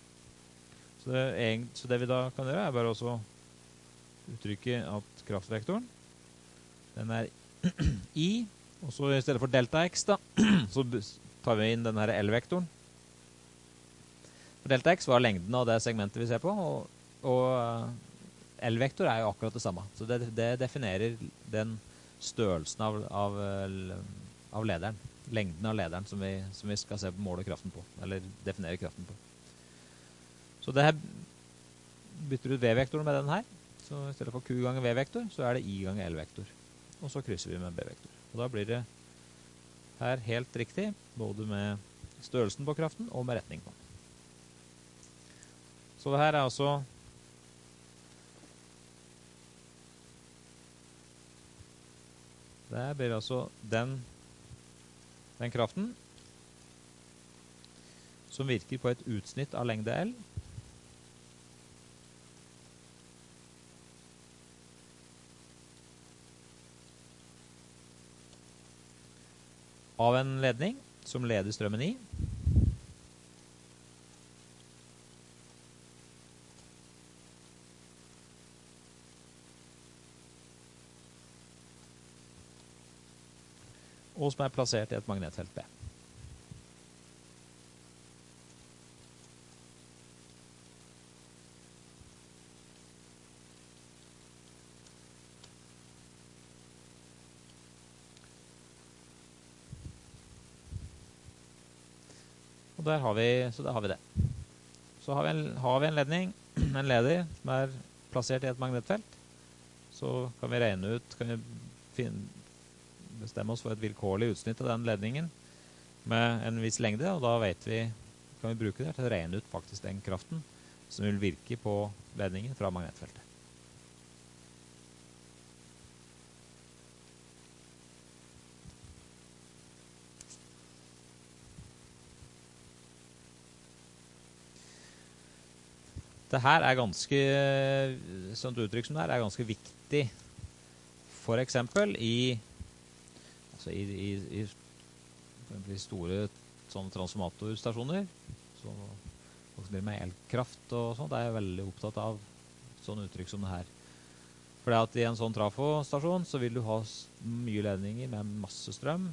Så det vi da kan gjøre er bare også uttrykke at kraftvektoren, den er I, og så i stedet for delta x da, så tar vi inn denne L-vektoren. For delta x var lengden av det segmentet vi ser på, og L-vektor er jo akkurat det samme. Så det definerer den størrelsen av lederen, lengden av lederen som vi skal se på måle kraften på, eller definere kraften på. Så det her bytter ut V-vektoren med den her. Så i stedet for Q ganger V-vektor, så er det I ganger L-vektor. Og så krysser vi med B-vektor. Og da blir det her helt riktig, både med størrelsen på kraften og med retning på den. Så det her er altså det blir altså den kraften som virker på et utsnitt av lengde L. Av en ledning som leder strømmen I. Og som er plassert i et magnetfelt B. Og der har vi det. Så har vi en ledning, en leder som er plassert i et magnetfelt. Så kan vi regne ut, bestemme oss for et vilkårlig utsnitt av den ledningen med en viss lengde, og da kan vi bruke det til å regne ut faktisk den kraften som vil virke på ledningen fra magnetfeltet. Det her er sånt uttrykk som det her er ganske viktig, for eksempel i store sånne transformatorstasjoner, så folk som blir med elkraft og sånt, er veldig opptatt av sånne uttrykk som det her. For at i en sånn trafostasjon så vil du ha mye ledninger med masse strøm,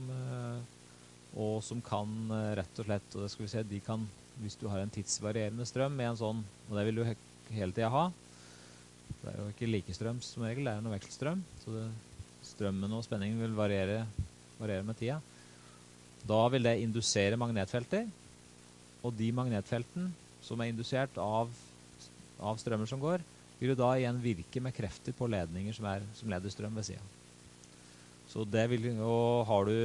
som kan rett og slett, og det skal vi se, de kan, hvis du har en tidsvarierende strøm med en sånn, og det vil du hele tiden ha, det er jo ikke like strøm som regel, det er noe vekselstrøm, så strømmen og spenningen vil variere med tida. Da vil det indusere magnetfelter, og de magnetfelten som er indusert av strømmer som går, vil jo da igjen virke med krefter på ledninger som leder strøm ved siden. Så det vil, og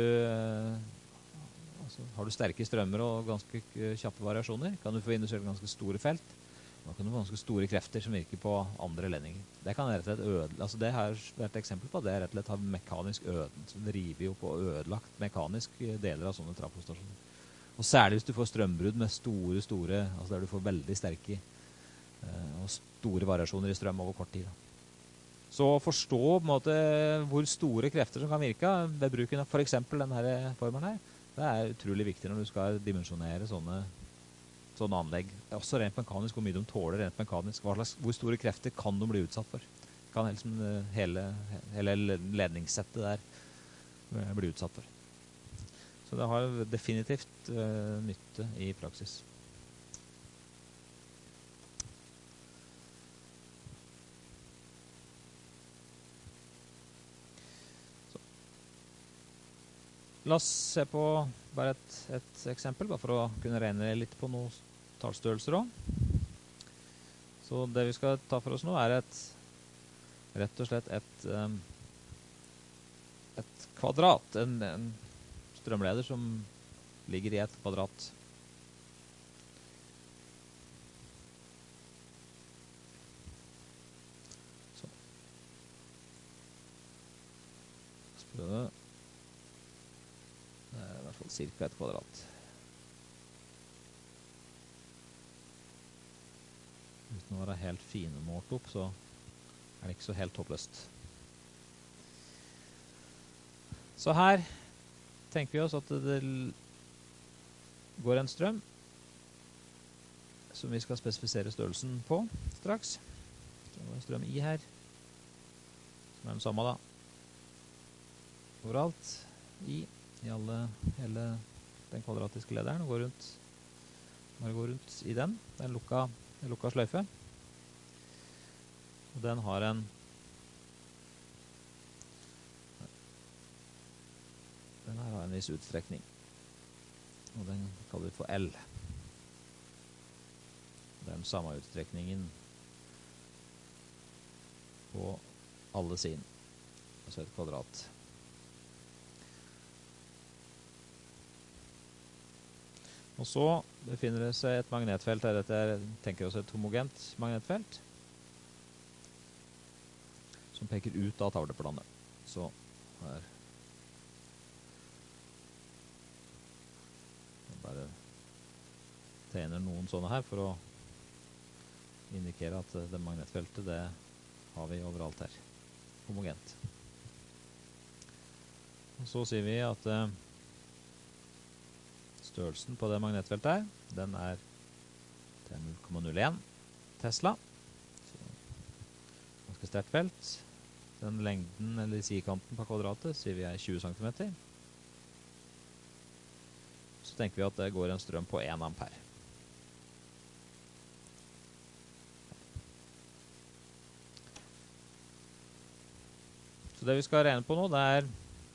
har du sterke strømmer og ganske kjappe variasjoner, kan du få indusert ganske store felt. Da kan du få ganske store krefter som virker på andre ledninger. Det kan rett og slett det har vært et eksempel på at det rett og slett har mekanisk så det river jo på ødelagt mekanisk deler av sånne trafostasjoner. Og særlig hvis du får strømbrudd med store, altså der du får veldig sterke og store variasjoner i strøm over kort tid. Så å forstå på en måte hvor store krefter som kan virke ved bruken av for eksempel denne formelen her, det er utrolig viktig når du skal dimensjonere sånne anlegg. Det er også rent mekanisk hvor mye de tåler rent mekanisk. Hvor store krefter kan de bli utsatt for? kan liksom hele ledningssettet der bli utsatt for. Så det har definitivt nytte i praksis. La oss se på bare et eksempel, bare for å kunne regne litt på noen tallstørrelser også. Så det vi skal ta for oss nå rett og slett et kvadrat, en strømleder som ligger i et kvadrat. Så. Det er i hvert fall cirka et kvadrat. Uten å være helt finmålt opp, så er det ikke så helt håpløst. Så her tenker vi oss at det går en strøm som vi skal spesifisere størrelsen på straks. Så det går en strøm I her, som den samme da. Overalt I hele den kvadratiske lederen og bare går rundt I den. Det er en lukka sløyfe. Og den har en viss utstrekning. Og den kaller vi for L. Det er den samme utstrekningen på alle siden. Altså et kvadrat. Og så befinner det seg et magnetfelt her. Dette tenker oss et homogent magnetfelt som peker ut av tavleplanet. Så her jeg bare tegner noen sånne her for å indikere at det magnetfeltet det har vi overalt her. Homogent. Og så sier vi at størrelsen på det magnetfeltet her, den er 0,01 Tesla. Så, ganske sterkt felt. Den lengden, eller sidekanten på kvadratet, sier vi er 20 cm. Så tenker vi at det går en strøm på 1 ampere. Så det vi skal regne på nå, det er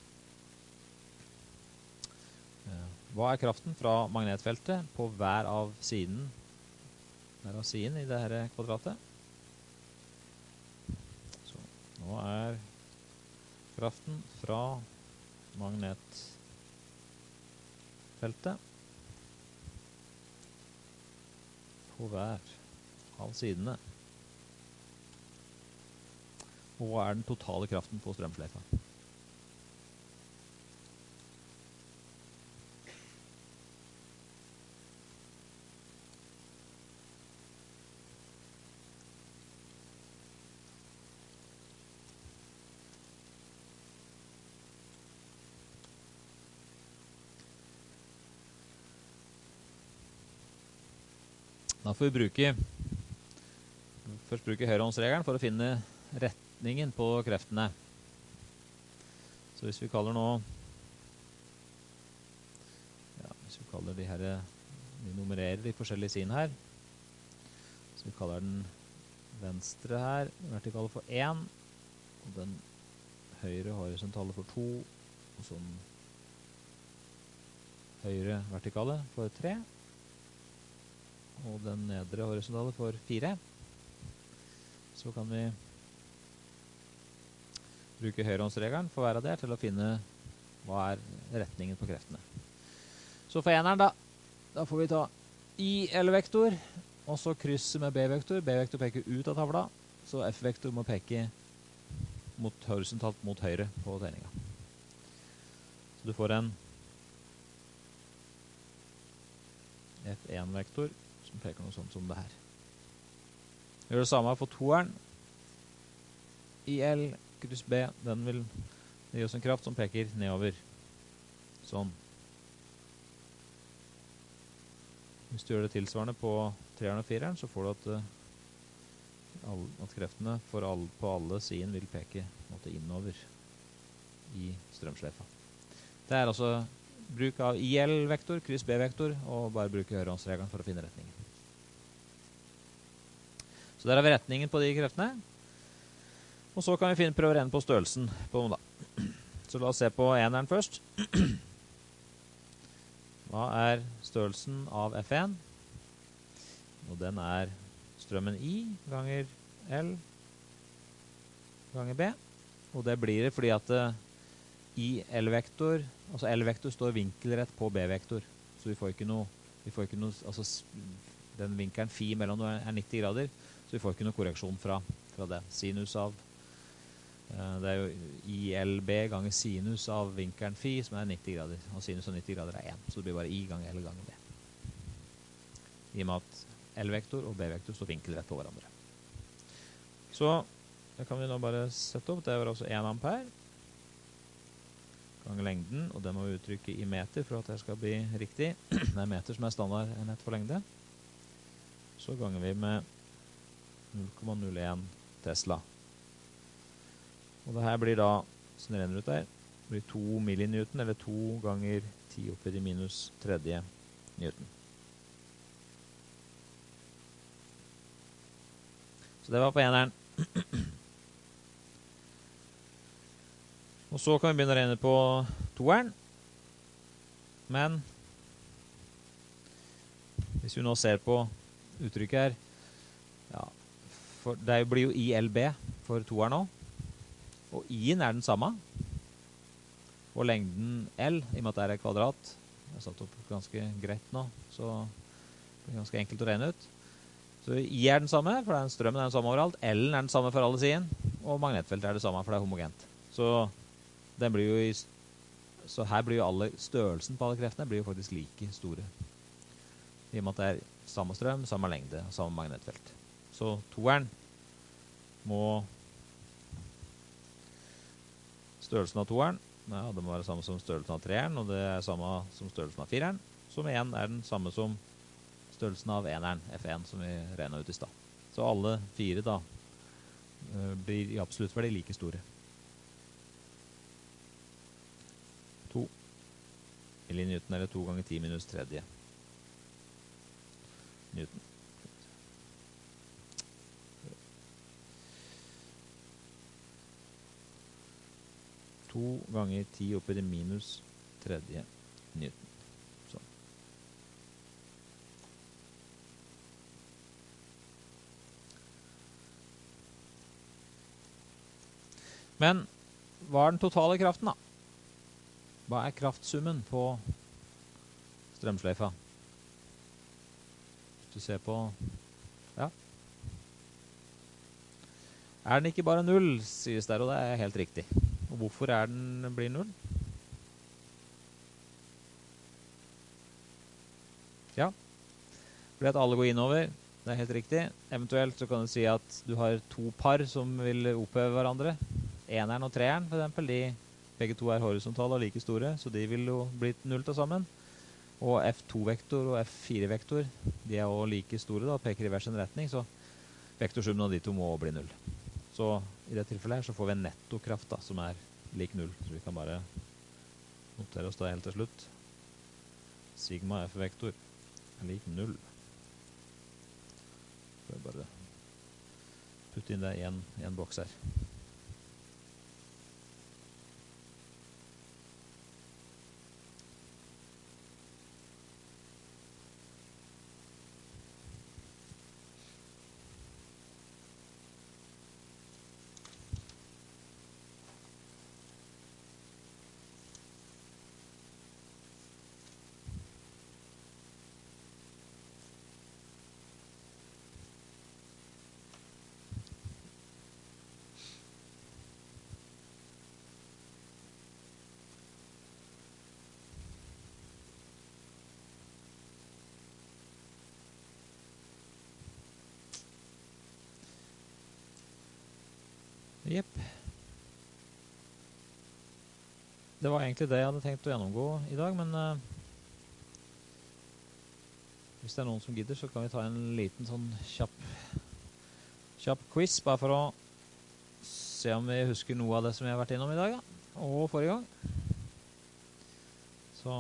hva er kraften fra magnetfeltet på hver av siden i dette kvadratet. Så nå er kraften fra magnetfeltet på hver av sidene. Og hva er den totale kraften på strømsløyfa? Da får vi først bruke høyrehåndsregelen for å finne retningen på kreftene. Så hvis vi kaller vi nummererer de forskjellige sidene her. Så vi kaller den venstre her, vertikale for 1, og den høyre horisontale for 2, og sånn høyre vertikale for 3, og den nedre horisontale for 4. Så kan vi bruke høyrehåndsregelen for hver av det til å finne hva er retningen på kreftene. Så for eneren da får vi ta I-L-vektor, og så krysse med B-vektor. B-vektor peker ut av tavla, så F-vektor må peke horisontalt mot høyre på tegninga. Så du får en F1-vektor som peker noe sånt som det her. Vi gjør det samme for toeren. IL kryss B, den vil gi oss en kraft som peker nedover. Sånn. Hvis du gjør det tilsvarende på treeren og fireren, så får du at at kreftene på alle siden vil peke innover i strømsleifa. Det er altså bruk av IL-vektor, kryss B-vektor, og bare bruke høyrehåndsregelen for å finne retningen. Så der har vi retningen på de kreftene. Og så kan vi prøve å regne på størrelsen på dem da. Så la oss se på eneren først. Hva er størrelsen av F1? Og den er strømmen I ganger L ganger B. Og det blir det fordi at i L-vektor, altså L-vektor står vinkelrett på B-vektor. Så vi får ikke noe, altså den vinkelen phi mellom er 90 grader, så vi får ikke noe korreksjon fra det. Sinus av, det er jo ILB ganger sinus av vinkelen phi, som er 90 grader. Og sinus av 90 grader er 1, så det blir bare I ganger L ganger B. I og med at L-vektor og B-vektor står vinkelrett på hverandre. Så det kan vi nå bare sette opp. Det var altså 1 ampere ganger lengden, og det må vi uttrykke i meter for at det skal bli riktig. Det er meter som er standardenhet for lengde. Så ganger vi med 0,01 Tesla. Og det her blir da, som det renner ut der, blir 2 millinewton, eller 2 ganger 10 opp i de minus tredje newton. Så det var på eneren. Og så kan vi begynne å regne på toeren. Men hvis vi nå ser på uttrykket her, ja, det blir jo ILB for toeren nå. Og I-en er den samme. Og lengden L, i og med at det er et kvadrat, jeg har satt opp ganske greit nå, så det er ganske enkelt å regne ut. Så I er den samme, for strømmen er den samme overalt. L-en er den samme for alle siden, og magnetfeltet er det samme, for det er homogent. Så her blir jo størrelsen på alle kreftene blir jo faktisk like store. I og med at det er samme strøm, samme lengde og samme magnetfelt. Så toeren må størrelsen av toeren, ja, det må være samme som størrelsen av treeren, og det er samme som størrelsen av fireren, som igjen er den samme som størrelsen av eneren, F1, som vi regnet ut i sted. Så alle 4 da blir i absolutt verdi like store. 2 millinewton, eller 2 ganger 10 minus tredje newton. To ganger 10 opp i det minus tredje newton. Sånn. Men hva er den totale kraften da? Hva er kraftsummen på strømsleifa? Hvis du ser på, ja. Er den ikke bare 0, sies der, og det er helt riktig. Og hvorfor blir 0? Ja, fordi at alle går innover, det er helt riktig. Eventuelt så kan du si at du har 2 par som vil oppheve hverandre. Eneren og treeren, for eksempel, begge 2 er horisontale og like store, så de vil jo bli 0 til sammen. Og F2-vektor og F4-vektor, de er også like store da, peker i hver sin retning, så vektorsummen av de 2 må bli 0. Så i det tilfellet her så får vi en nettokraft da, som er lik 0. Så vi kan bare notere oss da helt til slutt. Sigma F-vektor er lik 0. Så jeg bare putte inn det i en boks her. Jepp. Det var egentlig det jeg hadde tenkt å gjennomgå i dag, men hvis det er noen som gidder, så kan vi ta en liten sånn kjapp kjapp quiz, bare for å se om vi husker noe av det som vi har vært innom i dag, da. Og forrige gang. Så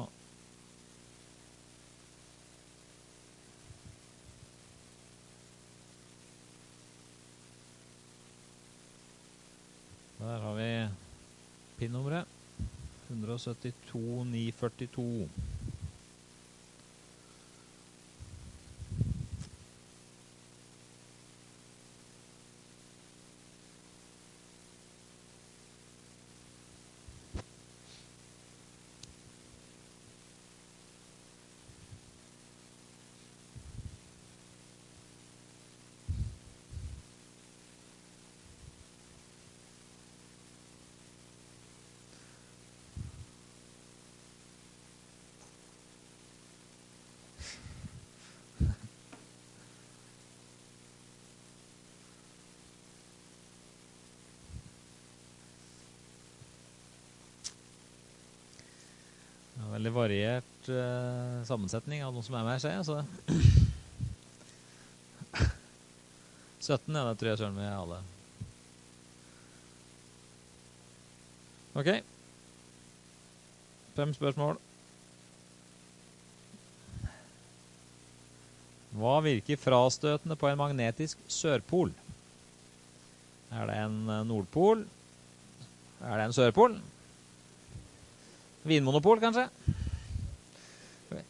der har vi PIN-nummeret 172.942. Veldig variert sammensetning av noen som med, ser jeg. Så 17, ja, det tror jeg søren med alle. Ok. 5 spørsmål. Hva virker frastøtende på en magnetisk sørpol? Er det en nordpol? Er det en sørpol? Vinmonopol, kanskje? Okay.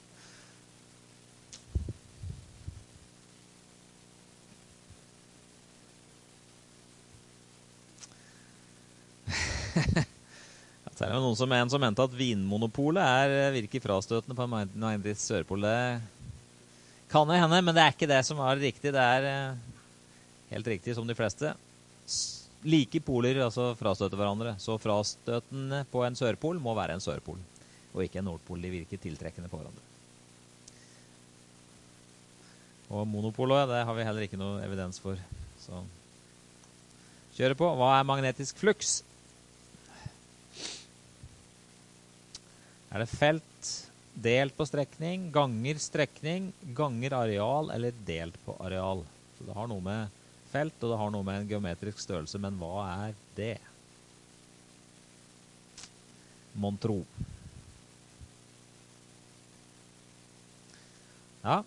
Så er det noen som mente at vinmonopolet virker frastøtende på en magnetisk sørpol. Det kan det hende, men det er ikke det som er riktig. Det er helt riktig som de fleste. Like poler altså frastøter hverandre. Så frastøtende på en sørpol må være en sørpol, og ikke en nordpol. De virker tiltrekkende på hverandre. Og monopolet, det har vi heller ikke noe evidens for. Så kjøre på. Hva er magnetisk fluks? Er det felt delt på strekning, ganger strekning, ganger areal eller delt på areal? Så det har noe med felt, og det har noe med en geometrisk størrelse, men hva er det? Mon tro. Ja.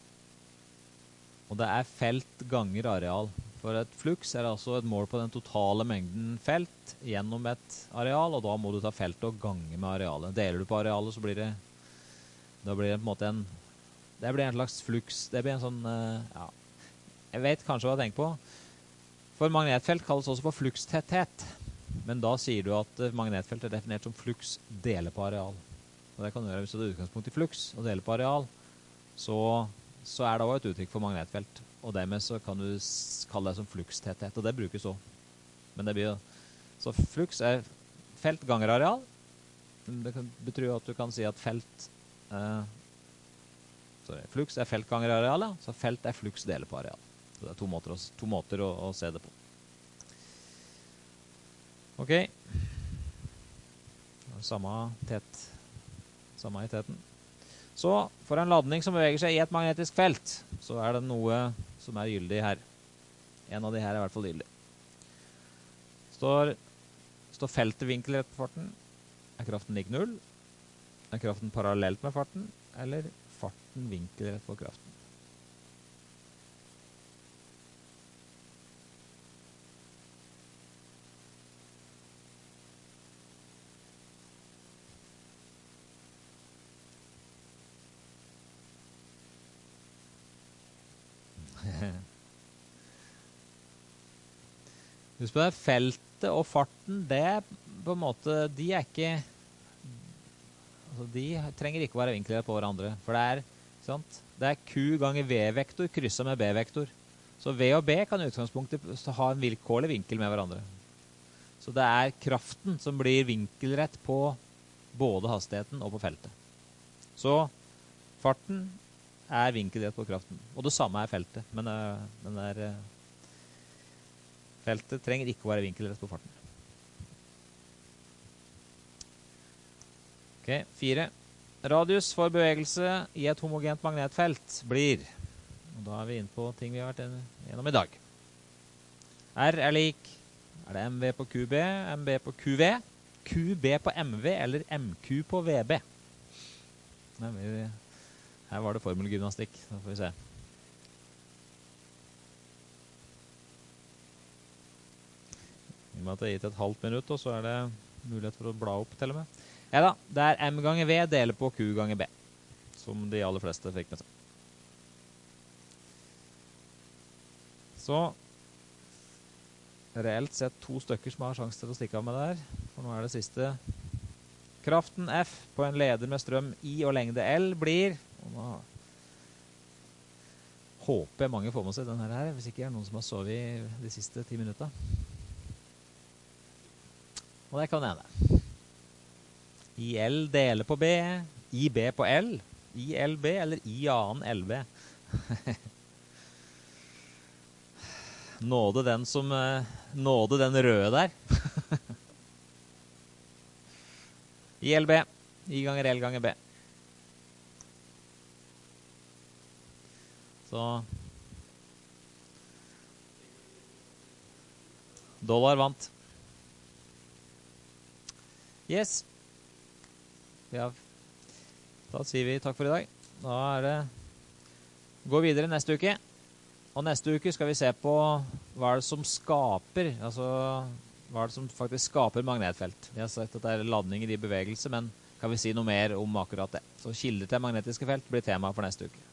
Og det er felt ganger areal. For et fluks er altså et mål på den totale mengden felt gjennom et areal, og da må du ta feltet og gange med arealet. Deler du på arealet, så blir det da blir det på en måte det blir en slags fluks. Det blir en sånn, ja, jeg vet kanskje hva jeg tenker på. For magnetfelt kalles også for flukstetthet. Men da sier du at magnetfelt er definert som fluks deler på areal. Og det kan du gjøre hvis du har utgangspunkt i fluks og deler på areal. Så er det også et uttrykk for magnetfelt. Og dermed så kan du kalle det som flukstetthet. Og det brukes også. Men det blir, så fluks er felt ganger areal. Det betyr at du kan si at fluks er felt ganger areal, ja. Så felt er fluks deler på areal. Så det er to måter å se det på. Ok. Samme i teten. Så for en ladning som beveger seg i et magnetisk felt, så er det noe som er gyldig her. En av de her er i hvert fall gyldig. Står feltet vinkelrett på farten? Er kraften lik 0? Er kraften parallelt med farten? Eller farten vinkelrett på kraften? Husk på det, feltet og farten, det på en måte, de er ikke, altså de trenger ikke å være vinkelrett på hverandre, for det er Q ganger V-vektor krysset med B-vektor. Så V og B kan i utgangspunktet ha en vilkårlig vinkel med hverandre. Så det er kraften som blir vinkelrett på både hastigheten og på feltet. Så farten er vinkelrett på kraften, og det samme er feltet, men feltet trenger ikke å være vinkelrett på farten. Ok, 4. Radius for bevegelse i et homogent magnetfelt blir, og da er vi inne på ting vi har vært gjennom i dag. R er lik, er det MV på QB, MB på QV, QB på MV eller MQ på VB? Her var det formelgymnastikk, da får vi se. I og med at jeg har gitt et halvt minutt, og så er det mulighet for å bla opp til og med. Ja da, det er M ganger V deler på Q ganger B, som de aller fleste fikk med seg. Så reelt sett 2 stykker som har sjanse til å stikke av med det her, for nå er det siste. Kraften F på en leder med strøm I og lengde L blir, og nå håper jeg mange får med seg denne her, hvis ikke er noen som har sovet de siste 10 minutter. Og det kan hende. IL deler på B, IB på L, ILB eller I annen LB. Nåde den som nåde den røde der. ILB, I ganger L ganger B. Så dollar vant. Yes. Ja. Da sier vi takk for i dag. Da er det gå videre neste uke. Og neste uke skal vi se på hva er det som skaper, altså hva er det som faktisk skaper magnetfelt. Vi har sagt at det er ladninger i bevegelse, men kan vi si noe mer om akkurat det? Så kilder til magnetiske felt blir tema for neste uke.